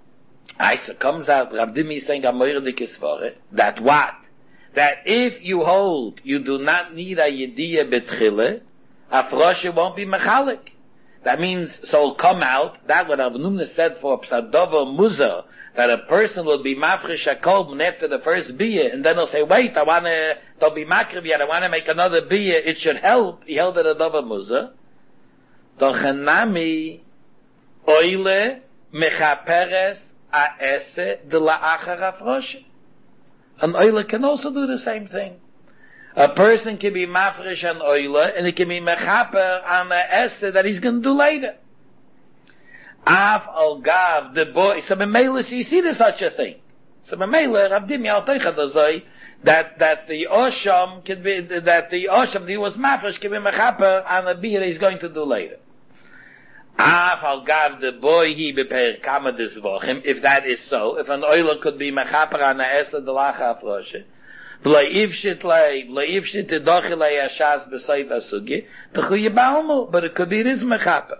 So comes out, Rav Dimi is saying, that what? That if you hold, you do not need a yediyah betchile, afroshe won't be mechalik. That means, so it'll come out, that what Rav Numna said for Psadova Muzah, that a person will be mafresh a kolben after the first biyah, and then he'll say, wait, don't be makriv yet, I want to make another biyah, it should help. He held it a Dova Muzah. Dochenami, oile, mechaperes, aese, de la'achar afroshe. An oile can also do the same thing. A person can be mafresh an oile, and he can be mechaper on the esse that he's going to do later. Af al gav, the boy, so memela, you see there's such a thing. So memela, Rav Dimi al teicha dozoi, that the osham can be, that the osham, he was mafresh, can be mechaper on a biyah that he's going to do later. Af al gav, the boy, he beper kama desvochim, if that is so, if an oile could be mechaper on the esse, the lacha afroshe, but it could be this mechaper.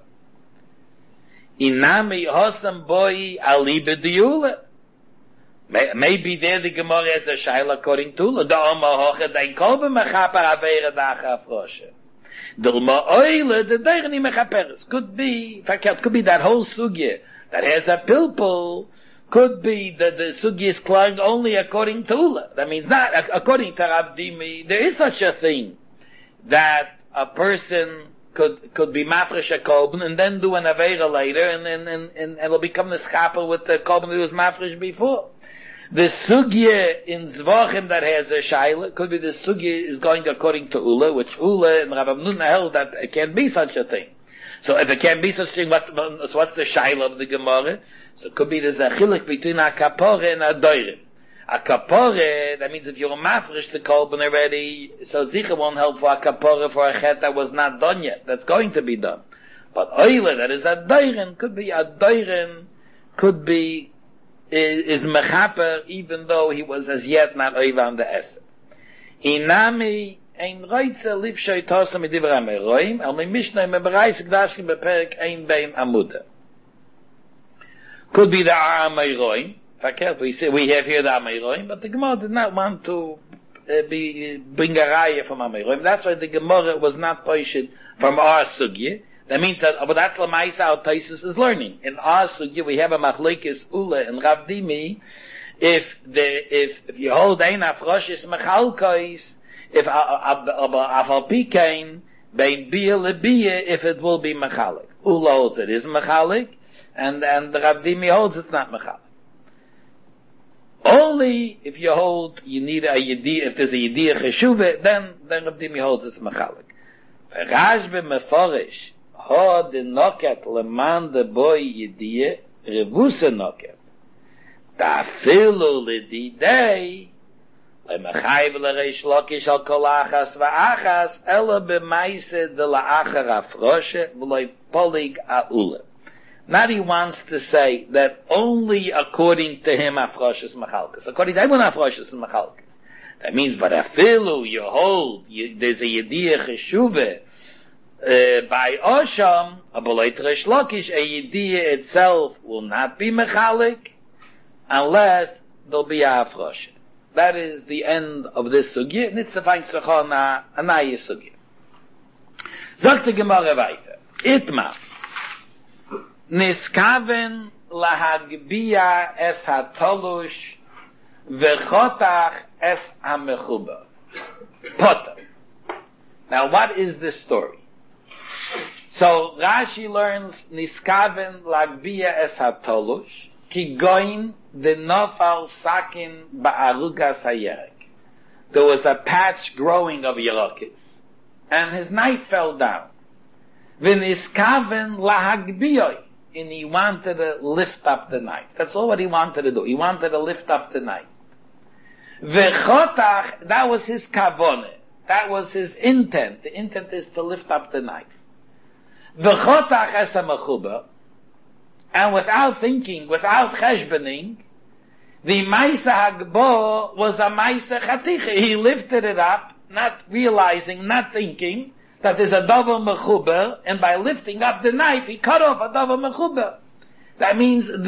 Inami hosam boy alibe diula. Maybe there the Gemara has a shaila according to the Oma hoche dein kolbe mechaper avere dacha afroshe. Dilma oile the deigni mechaperes. Could be that whole sugya that has a pilpul. Could be that the sugi is clogged only according to Ula. That means not according to Rav Dimi. There is such a thing that a person could be mafresh a kolben and then do an avera later, and it'll become the schapel with the kolben that was mafresh before. The sugya in Zvachim that has a shaila could be the sugya is going according to Ula, which Ula and Rav Amnuna held that it can't be such a thing. So if it can't be such a thing, what's the shaila of the Gemara? So it could be there's a chiluk between a kapore and a doirim. A kapore, that means if you're mafresh the kolben already, so zicha won't help for a kapore for a chet that was not done yet. That's going to be done. But oile, that is a doirim, could be, is mechaper, even though he was as yet not oiva on the esse. Inami, ein reitze lipshoy tosa midivra meroim, al mi mishnoi me bereis gdashim beperek ein bein amuda. Could be the Amayroim. We say we have here the Amayroim, but the Gemara did not want to bring a raya from Amayroim. That's why the Gemara was not poished from our sugya. That means that, but that's Lamaisa how Taisus is learning. In our sugya we have a machlekes Ula and Rav Dimi. If you hold ein afroshis mechalkois, if afal pikain bein bia lebia, if it will be mechalik. Ula holds it is mechalik. And the Rav Dimi holds it's not mechalik. Only if you hold, you need a yediyah, if there's a yediyah cheshuve, then Rav Dimi holds it's mechalik. Rashbe meforish, ho de noket leman de boy yediyah, revusa noket. Da filu lididei, lemechayv l'reish lokish al kol achas va'achas, ela b'maise de la'achar afroshe, v'loi polig ha'ulev. Now he wants to say that only according to him afroshis machalkas. According to everyone afroshis machalkas. That means, but afilu you hold, there's a yediyah cheshuve by Osham, a b'leit resh lokish, a yediyah itself will not be mechalik unless there'll be a afrosh. That is the end of this sugya. Nitzavain tzachon anaya sugya. Sagt die Gemara weiter. Itma. Niskaven lahagbiya es hatolush vechotach es hamechuba. Potter. Now what is this story? So Rashi learns Niskaven lahagbiya es hatolush ki goin de nofal sakin ba'arugas hayerek. There was a patch growing of yerokis, and his knife fell down. V'niskaven lahagbiyoi. And he wanted to lift up the knife. That's all what he wanted to do. He wanted to lift up the knife. V'chotach, that was his kavoneh. That was his intent. The intent is to lift up the knife. V'chotach es ha-mechuba, and without thinking, without cheshboning, the Maisa Hagbo was a Maisa Chaticha. He lifted it up, not realizing, not thinking, that there's a Dover Mechuber, and by lifting up the knife, he cut off a Dover Mechuber. That means the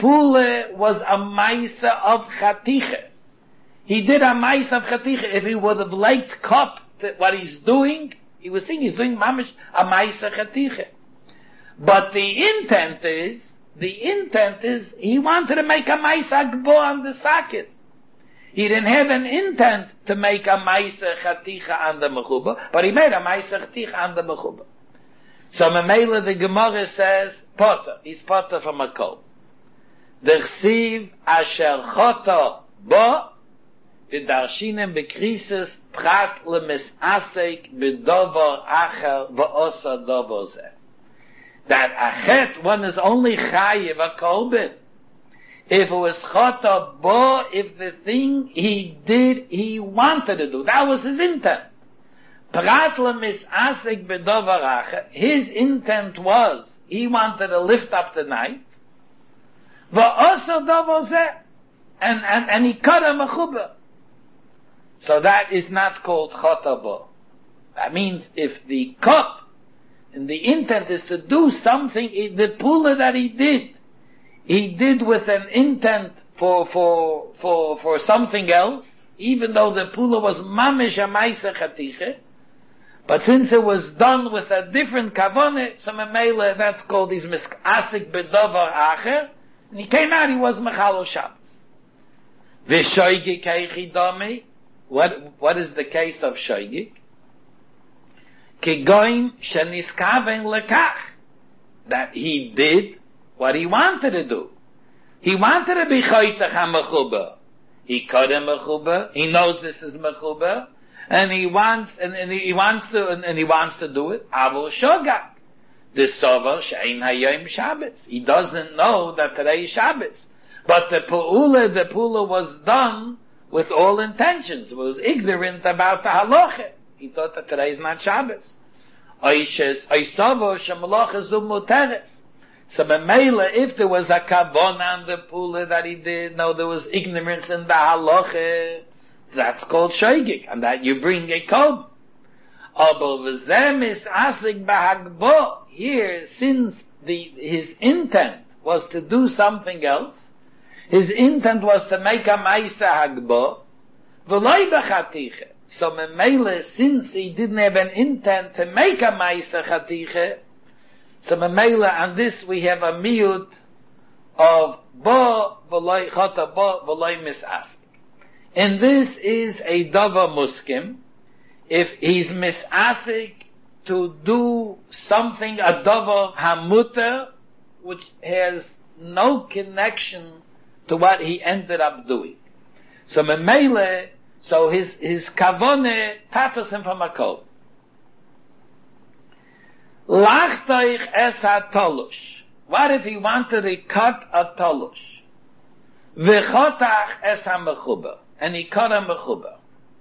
pule was a maisa of chatiche. He did a maisa of chatiche. If he would have liked cut what he's doing, he was saying he's doing mamish a maisa chatiche. But the intent is he wanted to make a maisa agbo on the socket. He didn't have an intent to make a maisa chatiche on the mechuba, but he made a maisa chatiche on the mechuba. So Memela the Gemara says, Potter, he's Potter from a kol. The chsiv asher chota bo, v'darshinem bekrisis prat lemisasek b'dovar acher v'osa dovar zeh. That achet, one is only chayiv a kolbin. If it was chota bo, if the thing he did, he wanted to do, that was his intent. Prat lemisasek b'dovar acher, his intent was, he wanted to lift up the knife, v'osa dovar zeh, and he cut a mechuba. So that is not called chota bo. That means if the cut and the intent is to do something, the pula that he did with an intent for something else, even though the pula was mamish a maisa chatiche, but since it was done with a different kavaneh, so memela, that's called his misasik bedovar acher, and he came out, he was mechalo Shabbos. V'shoigik eichi dami, what is the case of shoigik? Kigoin sheniskaven lekach, that he did what he wanted to do. He wanted to be choytach ha-mechuba. He cut a mechuba. He knows this is mechuba, and he wants to do it. Avol shogak. The sover she'ein hayom Shabbos. He doesn't know that today is Shabbos, but the pula was done with all intentions. He was ignorant about the halacha. He thought that today is not Shabbos. So Memela, if there was a kavon on the pula that he did, no, there was ignorance in the halacha, that's called shoigik, and that you bring a kol. Here, since his intent was to do something else, his intent was to make a maisa hagbo, v'loy b'chatiche. So Memela, since he didn't have an intent to make a maisa chatiche, so Memela, on this we have a miut of bo v'loy chata bo v'loy misasik. And this is a dava muskim. If he's misasik to do something, a dava hamuta, which has no connection to what he ended up doing. So Memela, so his kavone tatos him from a kol. Lachtoich es ha-tolush. What if he wanted to cut a tolush? V'chotach es ha-mechuba. And he cut a mechuba.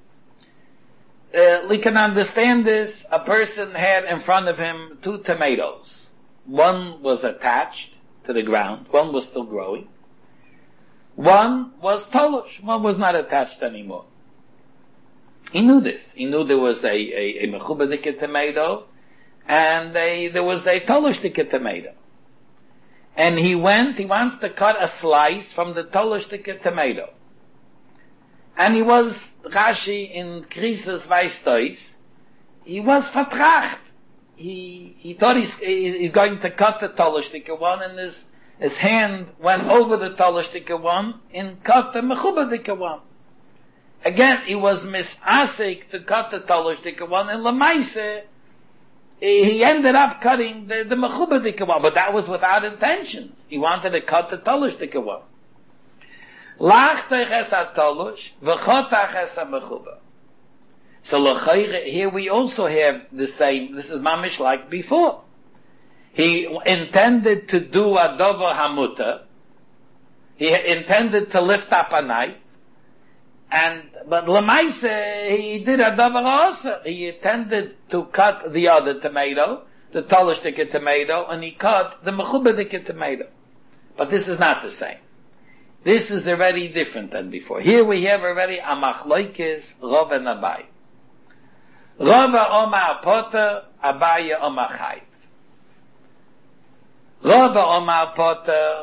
We can understand this. A person had in front of him 2 tomatoes. One was attached to the ground. One was still growing. One was tolush. One was not attached anymore. He knew this. He knew there was a mechubadike tomato, and there was a tolushike tomato. And he wants to cut a slice from the tolushike tomato. And he was, Rashi in Krisus Weistois, he was vertracht. He thought he's going to cut the tolushike one, and his hand went over the tolushike one and cut the mechubadike one. Again, he was misasik to cut the tolushike one, and lemaise, he ended up cutting the mechubadike one, but that was without intentions. He wanted to cut the tolushike one. Lachtech es ha-tolush, v'chotach es ha-mechuba. So here we also have the same, this is mamish like before. He intended to do a dover hamuta. He intended to lift up a knife. But lemaise, he did a dover also. He intended to cut the other tomato, the tolushike tomato, and he cut the mechubadike tomato. But this is not the same. This is already different than before. Here we have already a machloikis, Rav and Abai. Rav Omar Potter, Abai Omar Chayv. Rav Omar Potter,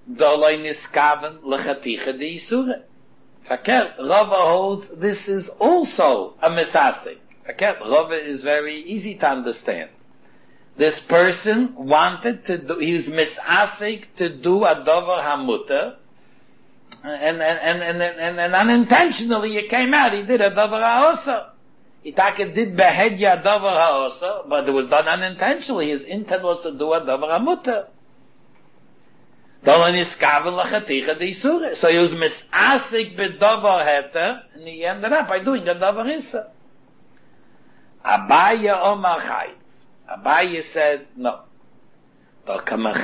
doloi niskaven lechaticha de isure. Fakert, Rava holds this is also a misasik. Fakert, Rava is very easy to understand. This person wanted to do, he was misasik to do a dover hamuta, and unintentionally it came out, he did a dover haosa. He did behedya dover haosa, but it was done unintentionally. His intent was to do a dover hamuta. So he was misasik bedover heter, and he ended up by doing a dover hissa. Abaya Omar Chai. Abaya said, no. So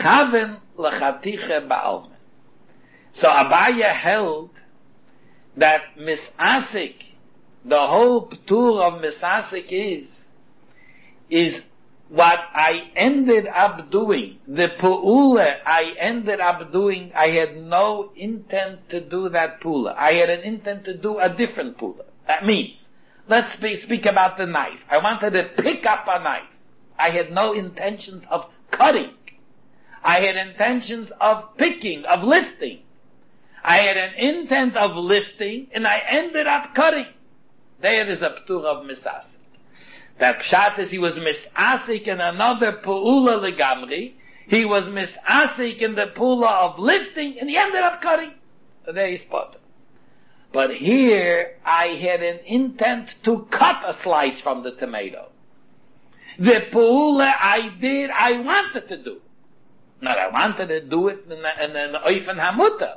Abaya held that misasik, the whole ptur of misasik is what I ended up doing, the pu'ula I ended up doing, I had no intent to do that pu'ula. I had an intent to do a different pu'ula. That means, let's speak about the knife. I wanted to pick up a knife. I had no intentions of cutting. I had intentions of picking, of lifting. I had an intent of lifting, and I ended up cutting. There is a ptur of misasik. That pshat is he was misasik in another pu'ula legamri. He was misasik in the pu'ula of lifting, and he ended up cutting. So there he's potter. But here, I had an intent to cut a slice from the tomato. The pu'ula I did, I wanted to do. Not I wanted to do it in an oifen hamuta.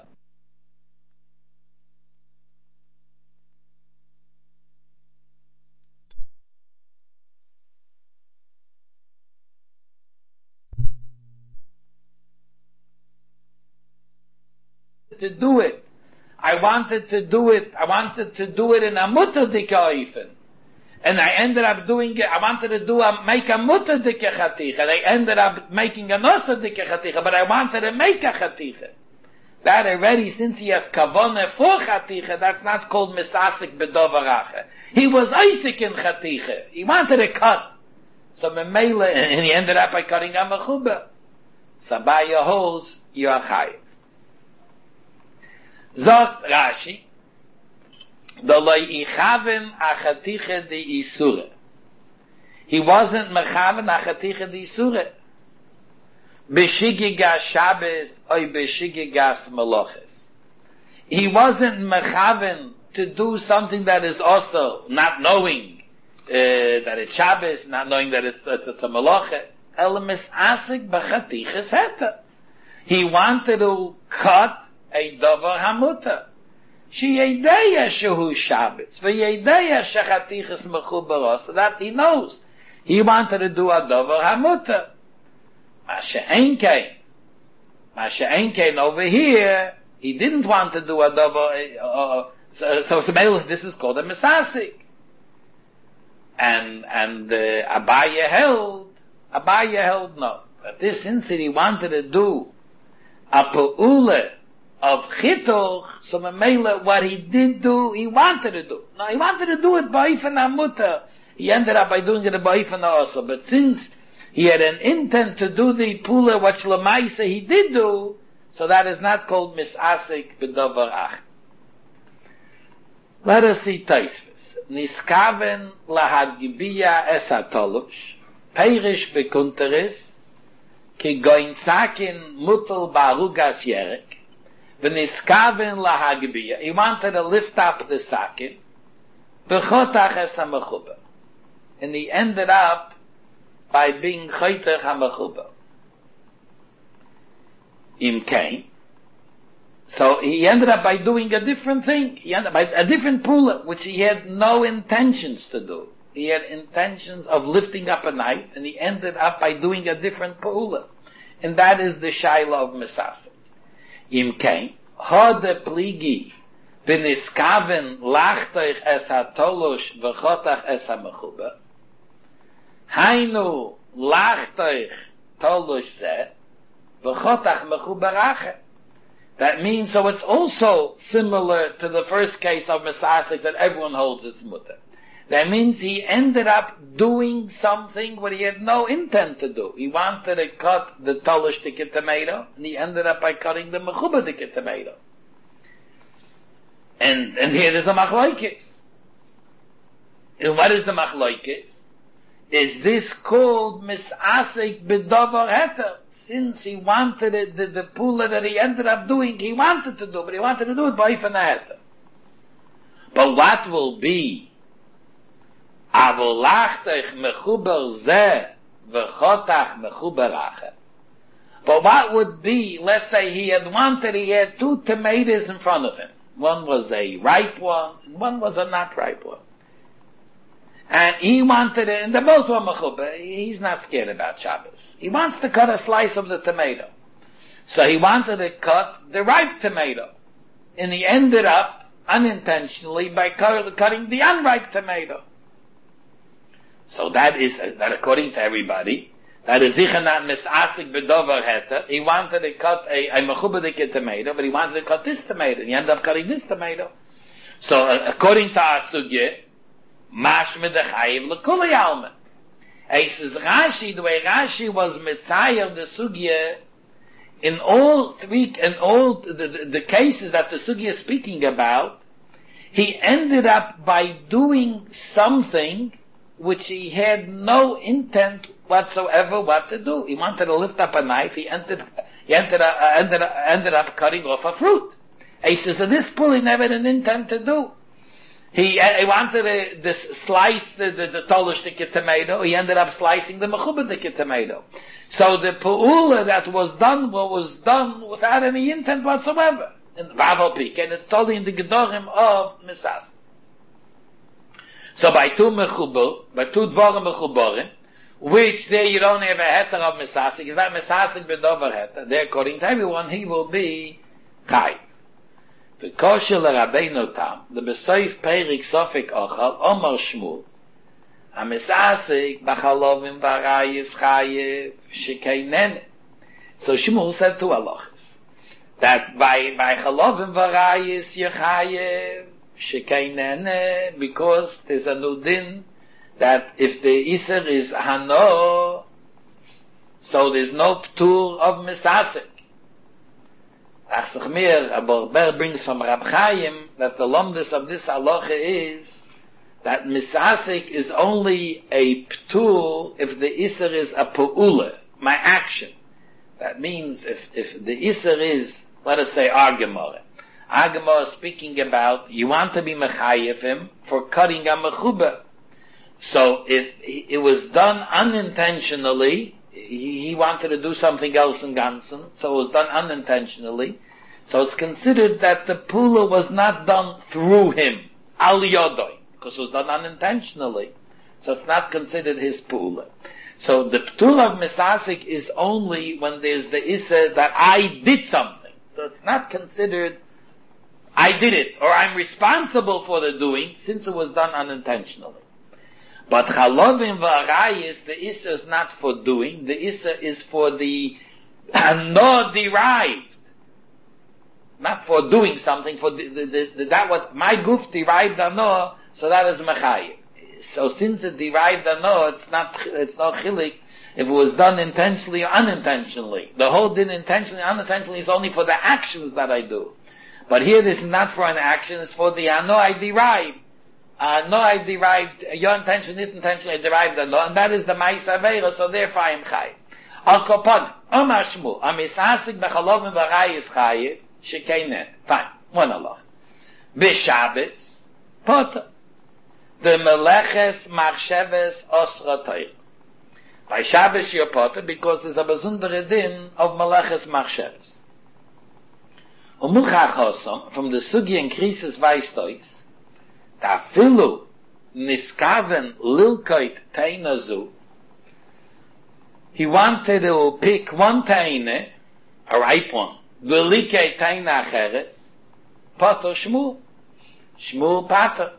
To do it. I wanted to do it in a mutter dike oifen. And I ended up doing it, I wanted to make a mutter dike chaticha. And I ended up making a nosa dike chaticha, but I wanted to make a chaticha. That already, since he has kavone for chaticha, that's not called misasik bedovarache. He was Isaac in chaticha. He wanted to cut. So memele, and he ended up by cutting a mechuba. Sabaya holds, you are chayiv. Zot Rashi, Doloi ichaven achatiche de isure. He wasn't mechaven achatiche de isure. Beshigigas Shabbos or beshigigas Meloches. He wasn't mechaven to do something that is also not knowing that it's Shabbos, not knowing that it's a Meloche. Elamis asik b'chatiches heta. He wanted to cut a davar hamuta. She yedeya shehu Shabbos, v'yedeya shechatiches mechubaros, so that he knows. He wanted to do a davar hamuta. Masha Enkein over here, he didn't want to do a davar, so this is called a misasik. And Abaya held no. But this instance he wanted to do a pu'ula of chitoch, so memela, what he did do, he wanted to do. No, he wanted to do it ba'ifan hamuta. He ended up by doing it ba'ifan also. But since he had an intent to do the pula, what Shlemaisa he did do, so that is not called misasik b'dovar ach. Let us see Taisvis. Niskaven lahadgibiya es hatolush, peirish bekunteris, ki goinsakin mutal barugas yerek, v'niskaven lahagbiya. He wanted to lift up the sakin, b'chotach es ha-mechuba. And he ended up by being chotach ha-mechuba. Im kain. So he ended up by doing a different thing. He ended up by a different pula, which he had no intentions to do. He had intentions of lifting up a knife, and he ended up by doing a different pula. And that is the shaila of misasik. Im kain, hode pligi, b'niskaven lachtoich es hatolosh v'chotach es ha-mechuba. Hainu lachtoich tolosh zeh, v'chotach mechuba rache. That means, so it's also similar to the first case of misasik that everyone holds its mutter. That means he ended up doing something what he had no intent to do. He wanted to cut the tolishtik tomato, and he ended up by cutting the mechubadik tomato. And here there's a machlokes. And what is the machlokes? Is this called misasik b'davar heter? Since he wanted it, the pula that he ended up doing, he wanted to do, but he wanted to do it by ifan heter. But what will be avolachtech mechuber zeh v'chotach mechuber acher? But what would be, let's say he had two tomatoes in front of him. One was a ripe one, and one was a not ripe one. And he wanted it, and they both were mechuber. He's not scared about Shabbos. He wants to cut a slice of the tomato. So he wanted to cut the ripe tomato. And he ended up, unintentionally, by cutting the unripe tomato. So that according to everybody, that is sicher not misasik b'dover heter. He wanted to cut a mechubadik tomato, but he wanted to cut this tomato, and he ended up cutting this tomato. So according to our sugya, mashme dechayiv l'kuli alma. He says Rashi, the way Rashi was mitzayer the sugya, in all the cases that the sugya is speaking about, he ended up by doing something which he had no intent whatsoever what to do. He wanted to lift up a knife. He ended up cutting off a fruit. He says, so this pull he never had an intent to do. He wanted to slice the tolishtik tomato. He ended up slicing the mechubadik tomato. So the pu'ula that was done without any intent whatsoever. In Vaval Pik, and it's totally in the gedorim of Misas. So by two dvarim mechubarim, which there you don't have a heter of Misasik, is that Misasik b'dover heter, there according to everyone, he will be Chai. The Koshel Rabbeinu Tam, the Besoif Perik Sofik Ochal, Omar Shmuel, a Misasik b'chalovim v'arayis chayev shekeinene. So Shmuel said two halachas, that by chalovim v'arayis yechayev shekeinene, because there's a nudin that if the iser is hano, so there's no ptur of misasik. Achsachmir, Aborber brings from Rab Chaim that the lomdus of this halacha is that misasik is only a ptur if the iser is a pu'ula, my action. That means if the iser is, let us say, Argemara. Argemara is speaking about, you want to be mechayev him for cutting a mechuba. So if it was done unintentionally, he wanted to do something else in Gansen, so it was done unintentionally, so it's considered that the pula was not done through him, al yodoi, because it was done unintentionally. So it's not considered his pula. So the pula of misasik is only when there's the issa that I did something. So it's not considered I did it, or I'm responsible for the doing, since it was done unintentionally. But chalovim v'arayis, the issa is not for doing, the issa is for the no derived. Not for doing something, for that what my goof derived ano, so that is mechayim. So since it derived ano, it's no chilik if it was done intentionally or unintentionally. The whole din intentionally, unintentionally is only for the actions that I do. But here this is not for an action, it's for the ano I derived. No, I derived, your intention, his intention, I derived the law, and that is the Ma'is Aveira, so therefore I am Chayiv. Al Kopon, Omar Shmuel, Amisasik Bechalovim V'Rayis Chayiv, Shekeinen. Fine, one Allah. B'Shabbos, Potter. The Meleches Machsheves Osra Teir. By Shabbos you're Potter, because there's a besondere din of Meleches Machsheves. Umuchach Hosom, from the Sugi and Krisis Weistois, da filu niskaven lilkoit teinazu, he wanted to pick one teine, a ripe one, v'likei teina acheres, pater Shmuel pater.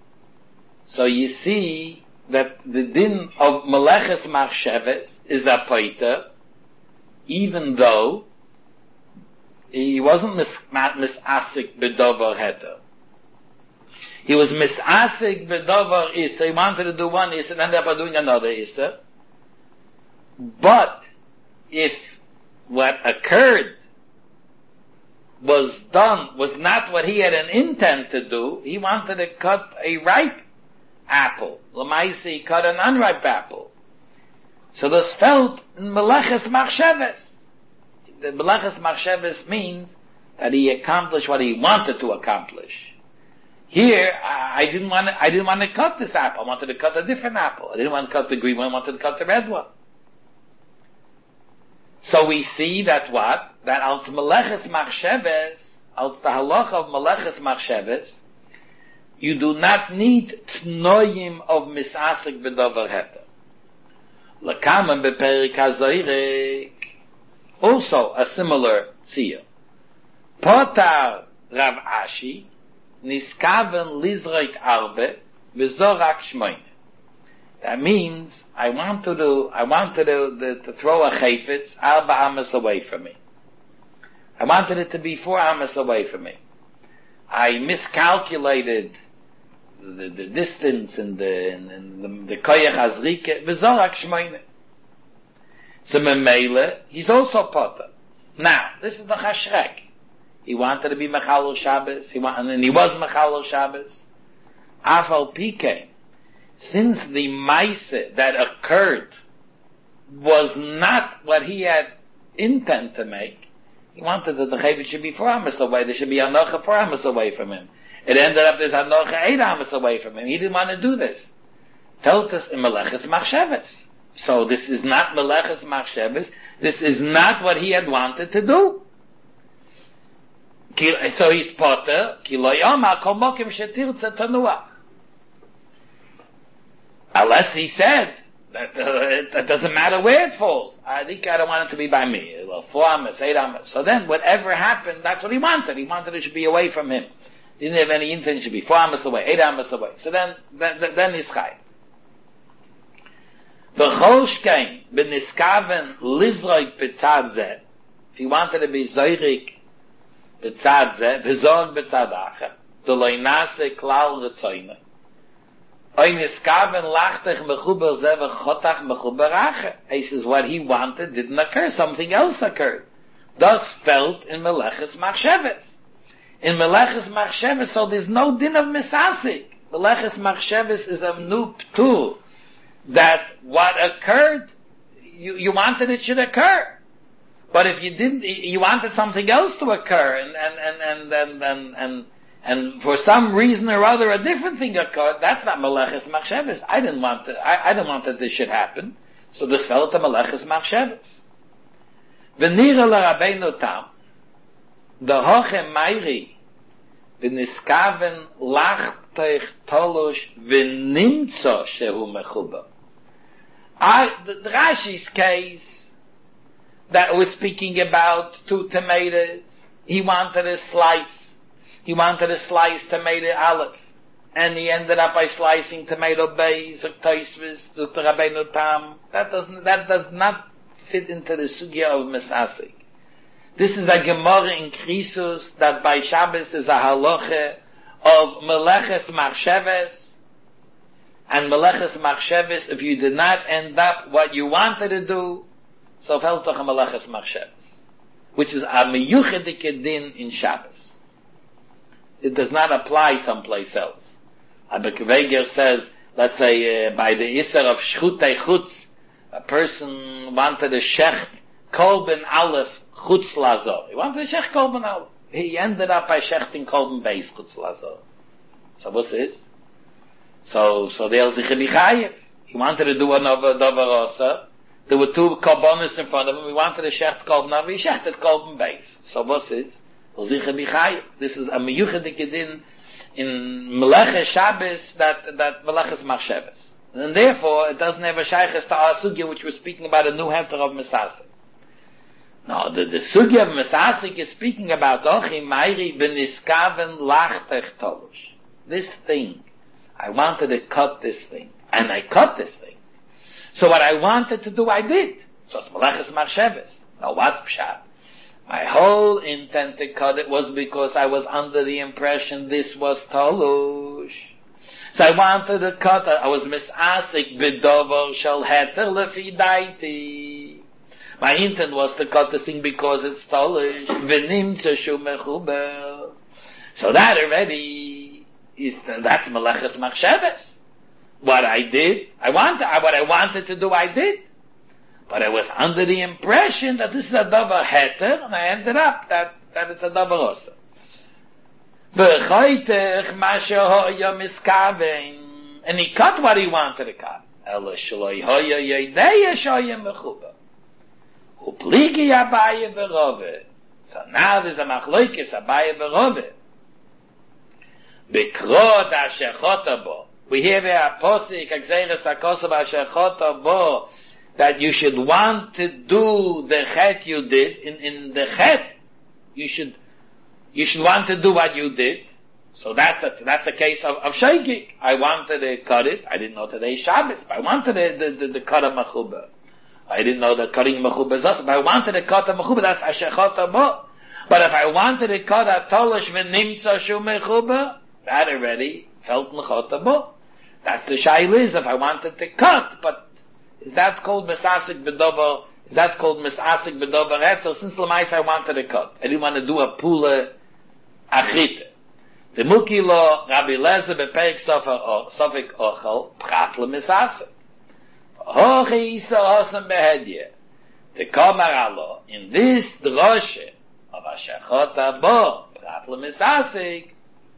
So you see that the din of meleches machsheves is a pater, even though he wasn't misasik b'dover heter. He was misasik b'dover isa. He wanted to do one isa and ended up doing another isa. But if what occurred was not what he had an intent to do, he wanted to cut a ripe apple. L'maisi, he cut an unripe apple. So this felt in Meleches Machsheves. The Meleches Machsheves means that he accomplished what he wanted to accomplish. Here, I didn't want to cut this apple. I wanted to cut a different apple. I didn't want to cut the green one. I wanted to cut the red one. So we see that what? That als Meleches Machsheves, als the halacha of Meleches Machsheves, you do not need tnoyim of misasik b'dover heter. Lekamen beperik hazoyrek, also a similar tziyah. Potar Rav Ashi, niskaven lizroik arbe, v'zorak shmoyne. That means, I wanted to throw a chayfetz arba amas away from me. I wanted it to be 4 amas away from me. I miscalculated the distance and the koyach azrike, v'zorak shmoyne. So memele, he's also potter. Now, this is the chashrek. He wanted to be Mechalel Shabbos, and he was Mechalel Shabbos. Afal Pike, since the Maise that occurred was not what he had intent to make, he wanted that the Chayvit should be 4 amas away, there should be Anocha 4 amas away from him. It ended up there's Anocha 8 amas away from him. He didn't want to do this. Told us in Meleches Machsheves. So this is not Meleches Machsheves, this is not what he had wanted to do. So he's potter, unless he said that it doesn't matter where it falls. I think I don't want it to be by me. Well, 4 amas, 8 amas. So then whatever happened, that's what he wanted. He wanted it to be away from him. He didn't have any intent, it should be 4 amas away, 8 amas away. So then he's chai. V'cholshkein b'niskaven lizroik b'tzad zeh. If he wanted to be zoyrik b'tzad zeh, v'zon b'tzad acher, d'lo nase klal retzoyne. Oy niskaven lachtech mechuber zeh v'chotach mechuber acher. He says what he wanted didn't occur, something else occurred. Thus felt in Meleches Machsheves. In Meleches Machsheves, so there's no din of misasik. Meleches Machsheves is a new ptur. That what occurred, you wanted it should occur. But if you didn't, you wanted something else to occur, and for some reason or other a different thing occurred, that's not Meleches Machsheves. I didn't want that this should happen. So this fell to Meleches Machsheves. V'nira l'Rabbeinu Tam, the Hochem Meiri, v'niskaven lachtoich tolush v'nimtzo shehu mechuber. The Rashi's case that was speaking about 2 tomatoes, he wanted a slice. He wanted to slice tomato aleph. And he ended up by slicing tomato beis or toisvis to Rabbeinu Tam. That does not fit into the sugya of Mesasik. This is a Gemara in Krisus that by Shabbos is a halacha of Meleches Machsheves. And Meleches Machsheves, if you did not end up what you wanted to do, so fell to Meleches Machsheves, which is a miyuchedike din in Shabbos. It does not apply someplace else. Abba Kveger says, let's say by the Isser of Shchutei Chutz, a person wanted to shecht kolben aleph chutz lazor. He wanted to shecht kolben aleph. He ended up by shechting kolben beis chutz lazor. So what's this? So there's the Chayiv. He wanted to do another davar osa. There were 2 korbanos in front of him. He wanted to shecht kolben aleph. He shechted kolben beis. So what's this? This is a miyuchedike din in Meleches Shabbos that Meleches Machsheves. And therefore, it doesn't have a shayches to our sugya, which we're speaking about a new heter of Mesasik. No, the sugya of Mesasik is speaking about Ochi Meiri b'niskaven lachtech tolush. This thing. I wanted to cut this thing. And I cut this thing. So what I wanted to do, I did. So it's Meleches Machsheves. Now what pshat? My whole intent to cut it was because I was under the impression this was talush. So I wanted to cut it. I was misasik b'dover shel heter lefi daiti. My intent was to cut this thing because it's talush. V'nimtza shu mechuber. So that already that's meleches machsheves. What I did, what I wanted to do, I did. But I was under the impression that this is a davar heter, and I ended up that it's a davar osa. V'choitech masha hoya miskaven, and he cut what he wanted to cut. Ela shloi hoya yedeya shoya mechuba. Upligi Abaye v'rove. So now there's a machloikis Abaye v'rove. Bekrod asher chota bo. We hear a posik, Agzeres HaKosav asher chota bo, that you should want to do the chet you did. In the chet, you should want to do what you did. So that's a case of shaking. I wanted to cut it. I didn't know today's Shabbos, but I wanted the cut of mechuba. I didn't know that cutting mechuba is also, but I wanted to cut a mechuba. That's asher chota bo. But if I wanted to cut a tolish v'nimtza shu mechuba, that already felt mechota bo. That's the shaila is if I wanted to cut, but is that called misasik b'dover? Is that called misasik b'dover heter? Since l'mais I wanted to cut, I didn't want to do a pula achite. The muki lo Rabbi Lezer bepeik sofik ochel prat lemisasik. Hochi isa osam behedye. The kamar alo in this droshe of asher chota bo prat lemisasik.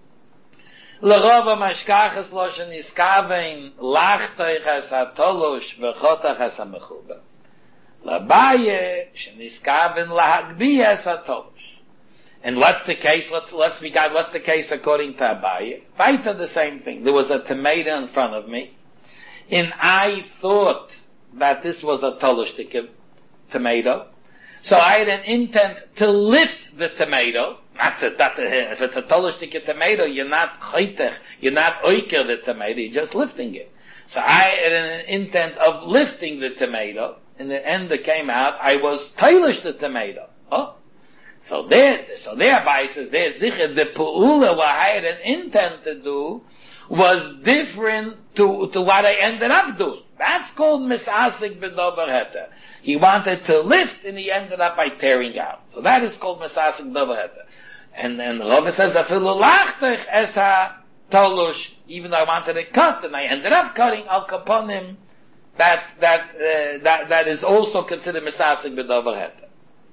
L'rova mashkachas lo sheniskavein lachtoich as hatolosh v'chotach as hamechuba. L'Abaye sheniskavein lahagbi as hatolosh. And what's the case? What's the case according to Abaye? Weiter the same thing. There was a tomato in front of me, and I thought that this was a tolosh tomato. So I had an intent to lift the tomato. If it's a tolosh tomato, you're not chaytech, you're not oiker the tomato, you're just lifting it. So I had an intent of lifting the tomato, and the end that came out, I was tolish the tomato. Oh. So there by says, there's zicher, the pu'ula, what I had an intent to do, was different to what I ended up doing. That's called misasik b'dover heter. He wanted to lift, and he ended up by tearing out. So that is called misasik b'dover heter. And then Rava says, afilu lachtech es ha-tolush, even though I wanted to cut, and I ended up cutting al kaponim, that is also considered misasik b'dover heter.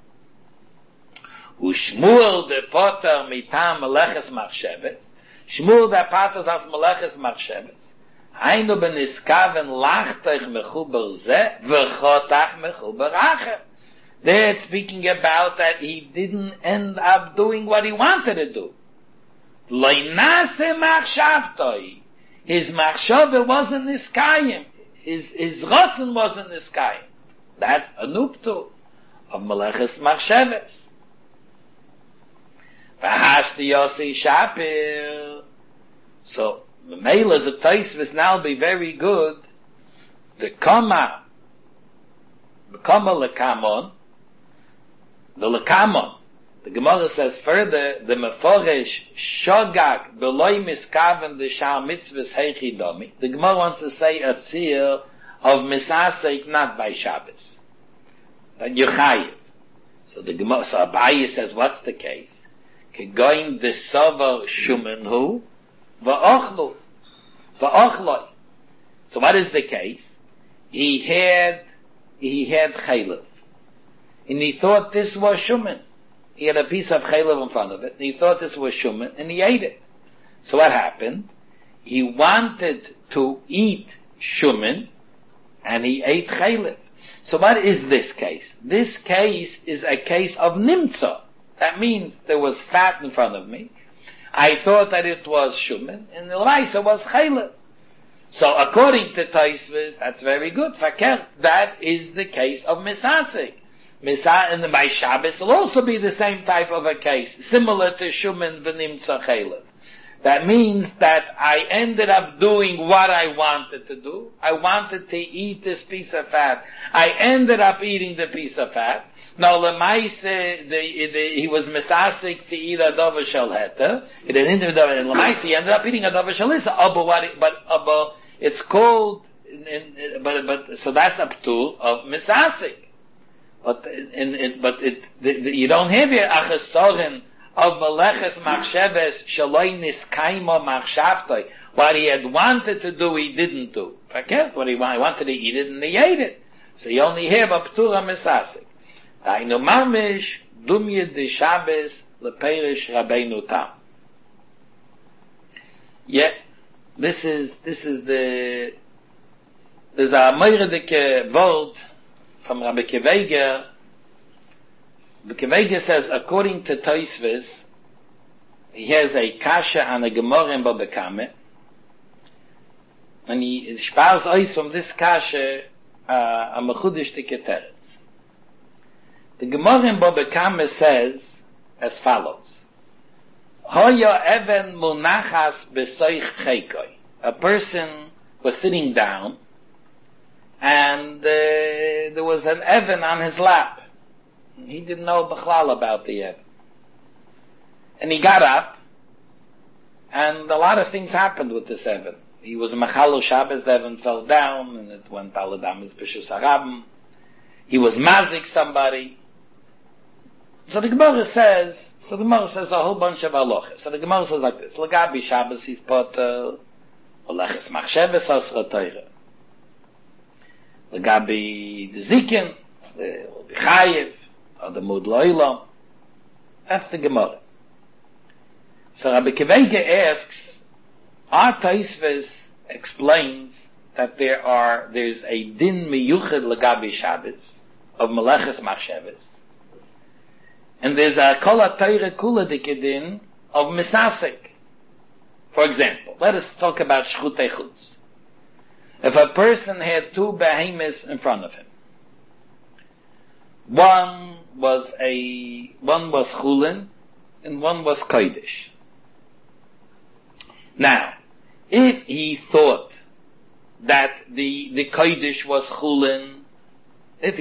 Ushmuel de poter mitam meleches machsheves, Shmuel the pater of meleches machsheves, Hainu ben iskaven lachtech mechuber zeh, v'chotach mechuber acher. There it's speaking about that he didn't end up doing what he wanted to do. Loinase machshavtoi. His machshava wasn't niskayim. His rotzen wasn't niskayim. That's a nuptu of meleches machsheves. V'hashti Yossi Shapir. So the Meilas of Tosfos now be very good. The Kama lekamon. The lekamon. The Gemara says further, the Meforesh Shogak Beloi Miskaven the Shal Mitzvahs Heichi Domi. The Gemara wants to say a tzir of Misasek not by Shabbos. That Yechayev. So the Gemara, so Abaye says, what's the case? Kegoin the Sover Shumenhu Va'ochlu Va'ochloi. So what is the case? He had chaylev. And he thought this was shumen. He had a piece of chaylev in front of it, and he thought this was shumen, and he ate it. So what happened? He wanted to eat shumen, and he ate chaylev. So what is this case? This case is a case of nimtza. That means there was fat in front of me. I thought that it was shumen, and the laisa was chaylev. So according to Tosfos, that's very good. Faker, that is the case of misasik. And by Shabbos will also be the same type of a case, similar to shumen v'nimtza chaylev. That means that I ended up doing what I wanted to do. I wanted to eat this piece of fat. I ended up eating the piece of fat. Now, Lemaise, he was misasik to eat a dover shel heter. He ended up eating a dover shel issa. But it's called, so that's up to of misasik. But you don't have here achesorin of meleches machsheves shaloi niskaimo machshavtoi. What he had wanted to do, he didn't do. Forget what he wanted to eat it, and he ate it. So you only have a ptura misasik. Hainu mamish dumye de Shabbos leperish Rabbeinu Tam. Yeah, this is there's a meiredike word from Rabbi Kiveger. Rabbi Kiveger says, according to Tosfos, he has a kasha and a gemara in Baba Kama, and he spars ois from this kasha a mechudish teretz. The gemara in Baba Kama says as follows: Hoya even munachas besoich cheikoi. A person was sitting down, and there was an Evan on his lap. He didn't know Bechlal about the Evan. And he got up, and a lot of things happened with this Evan. He was a Machalo Shabbos, the Evan fell down, and it went Aladamas B'Shus Harabim. He was mazik somebody. So the Gemara says a whole bunch of halachas. So the Gemara says like this: Lagabi Shabbos, he's put Oleches Machsheves Asra Torah. Lagabi the Zikin, the Chayev, or the Mud Lo'ilam. That's the Gemara. So Rabbi Kiveger asks, our Tosfos explains that there's a din miyuchad Lagabi Shabbos of Meleches Machsheves, and there's a Kol HaTorah Kula Din of Misasik. For example, let us talk about Shchutei Chutz. If a person had two behemoths in front of him, one was chulin and one was kodesh. Now, if he thought that the kodesh was chulin, let's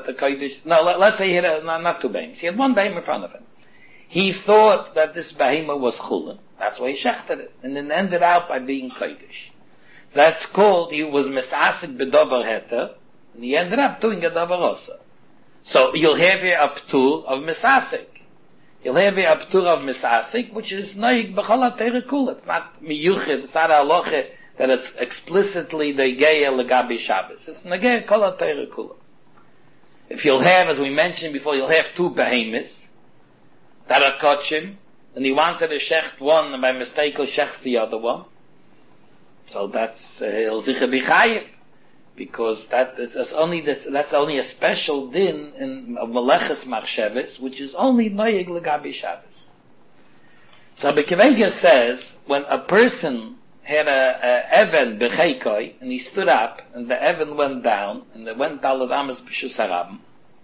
say he had not two behemoths, he had one behemoth in front of him. He thought that this behemoth was chulin. That's why he shechted it, and then ended out by being kodesh. That's called, he was misasik b'dover heter, and he ended up doing a dover osa. So you'll have here a ptur of misasik. You'll have here a ptur of misasik, which is noig b'chol HaTorah kula. It's not miyuchid, it's not halacha that it's explicitly negeya legabi Shabbos. It's negeya kol HaTorah kula. If you'll have, as we mentioned before, you'll have two behemoths that are kotchim, and he wanted to shecht one, and by mistake he'll shecht the other one. So that's he'll zicher b'chayev, because that's only a special din of Meleches Machsheves, which is only noyeg legabi Shabbos. So Rabbi Kiveger says, when a person had a Evan b'cheikoi, and he stood up, and the Evan went down, and it went Daladamas B'Shus Harabim,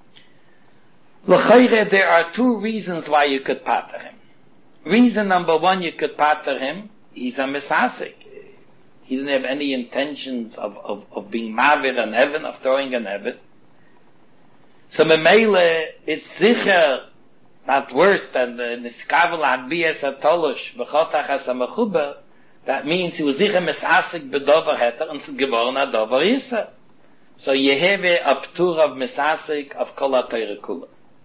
l'chayre, there are two reasons why you could pater him. Reason number one, you could pater him, he's a misasik. He didn't have any intentions of being mavir an Evan, of throwing an Evan. So memele, it's sicher not worse than the niskavel hagbiyas hatolosh v'chotachas hamechuber. That means he was sicher misasik b'dover heter and geborn a dover yisa. So you have a ptur of misasik of kol HaTorah kula.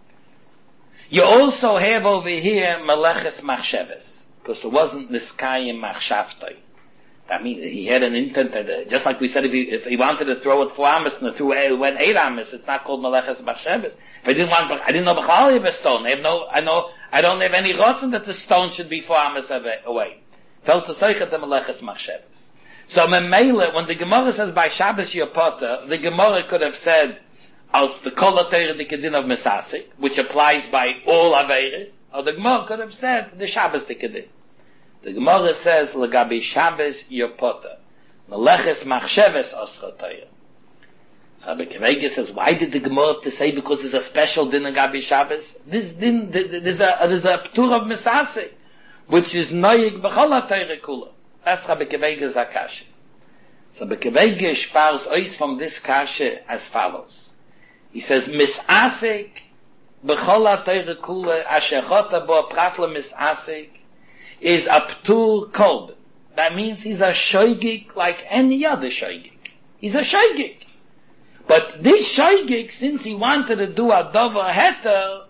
You also have over here Meleches Machsheves, because it wasn't niskayim machshavtoi. That means he had an intent that, just like we said, if he wanted to throw it 4 amas and it went 8 amas, it's not called Meleches Machsheves. If I didn't know B'chal you have a stone. I don't have any rotzen that the stone should be 4 amas away. Felt to Seichet the Meleches Machsheves. So Memele, when the Gemara says by Shabbos Yopota, the Gemara could have said, als the Kol HaTorah Dikadin of Misasik, which applies by all Averis, or the Gemara could have said the Shabbos Dikadin. The Gemara says, Lagabi Shabbos Yopota, Meleches Machsheves Asra Torah. So Rabbi Kiveger says, why did the Gemara have to say because there's a special din in Gabi Shabbos? This din, there's a ptur of Misasik. which is noyig b'chol ha-Torah kula. That's Rabbi Akiva's kasha. So Rabbi Akiva spars ois from this kasha as follows. He says, misasik b'chol ha-Torah kula asher chota bo pratla misasik is a ptur kolben. That means he's a shoygik like any other shoygik. He's a shoygik. But this shoygik, since he wanted to do a dover heter,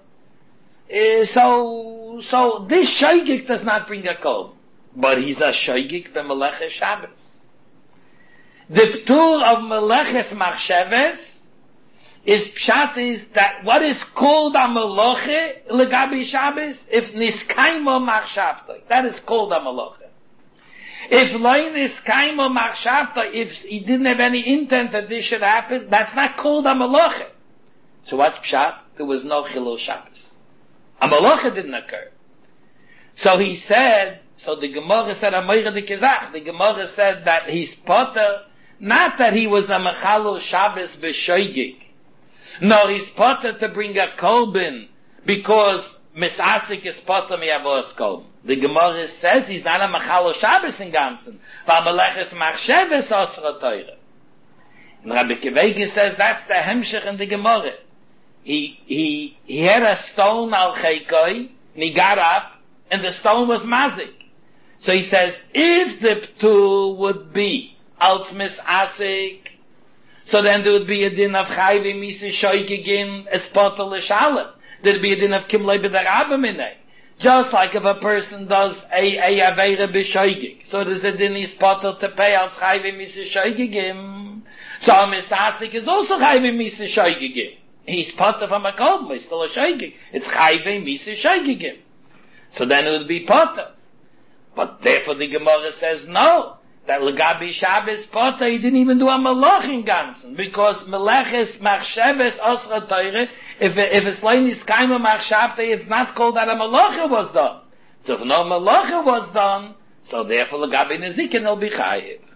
so this shoygik does not bring a kolben. But he's a shoygik b'meleches Shabbos. The ptur of meleches machsheves is pshat is that what is called a meleche legabi Shabbos, if niskaimo machshavta, that is called a meleche. If loin niskaimo machshavta, if he didn't have any intent that this should happen, that's not called a meleche. So what's pshat? There was no chilul Shabbos. A meleche didn't occur. So he said, so the Gemara said, the Gemara said that he's potter, not that he was a mechalul Shabbos b'shoygik, nor he's potter to bring a kolben, because misasik is potter miyavos kolben. The Gemara says he's not a mechalul Shabbos in ganzen, v'ameleches machsheves osra Torah. And Rabbi Akiva says that's the hemshech in the Gemara. He had a stone al cheikoi, and he got up, and the stone was mazik. So he says, if the ptur would be als misasik, so then there would be a din of chayve misi shoygigin es potel l'shalem. There'd be a din of kimlei b'darabah minei. Just like if a person does a aveira b'shoygig, so there's a din is potel to pay als chayve misi shoygigim. So a misasik is also chayve misi shoygigim. He's potel from a kolben, he's still a shoygig. It's chayve misi shoygigim. So then it would be potel. But therefore the Gemara says no, that legabi Shabbos potter, he didn't even do a melech in ganzen, because meleches machsheves osra Torah, if it's lein is kaima machshavta, it's not called that a melech was done. So if no melech was done, so therefore legabi nezikin will be chayiv.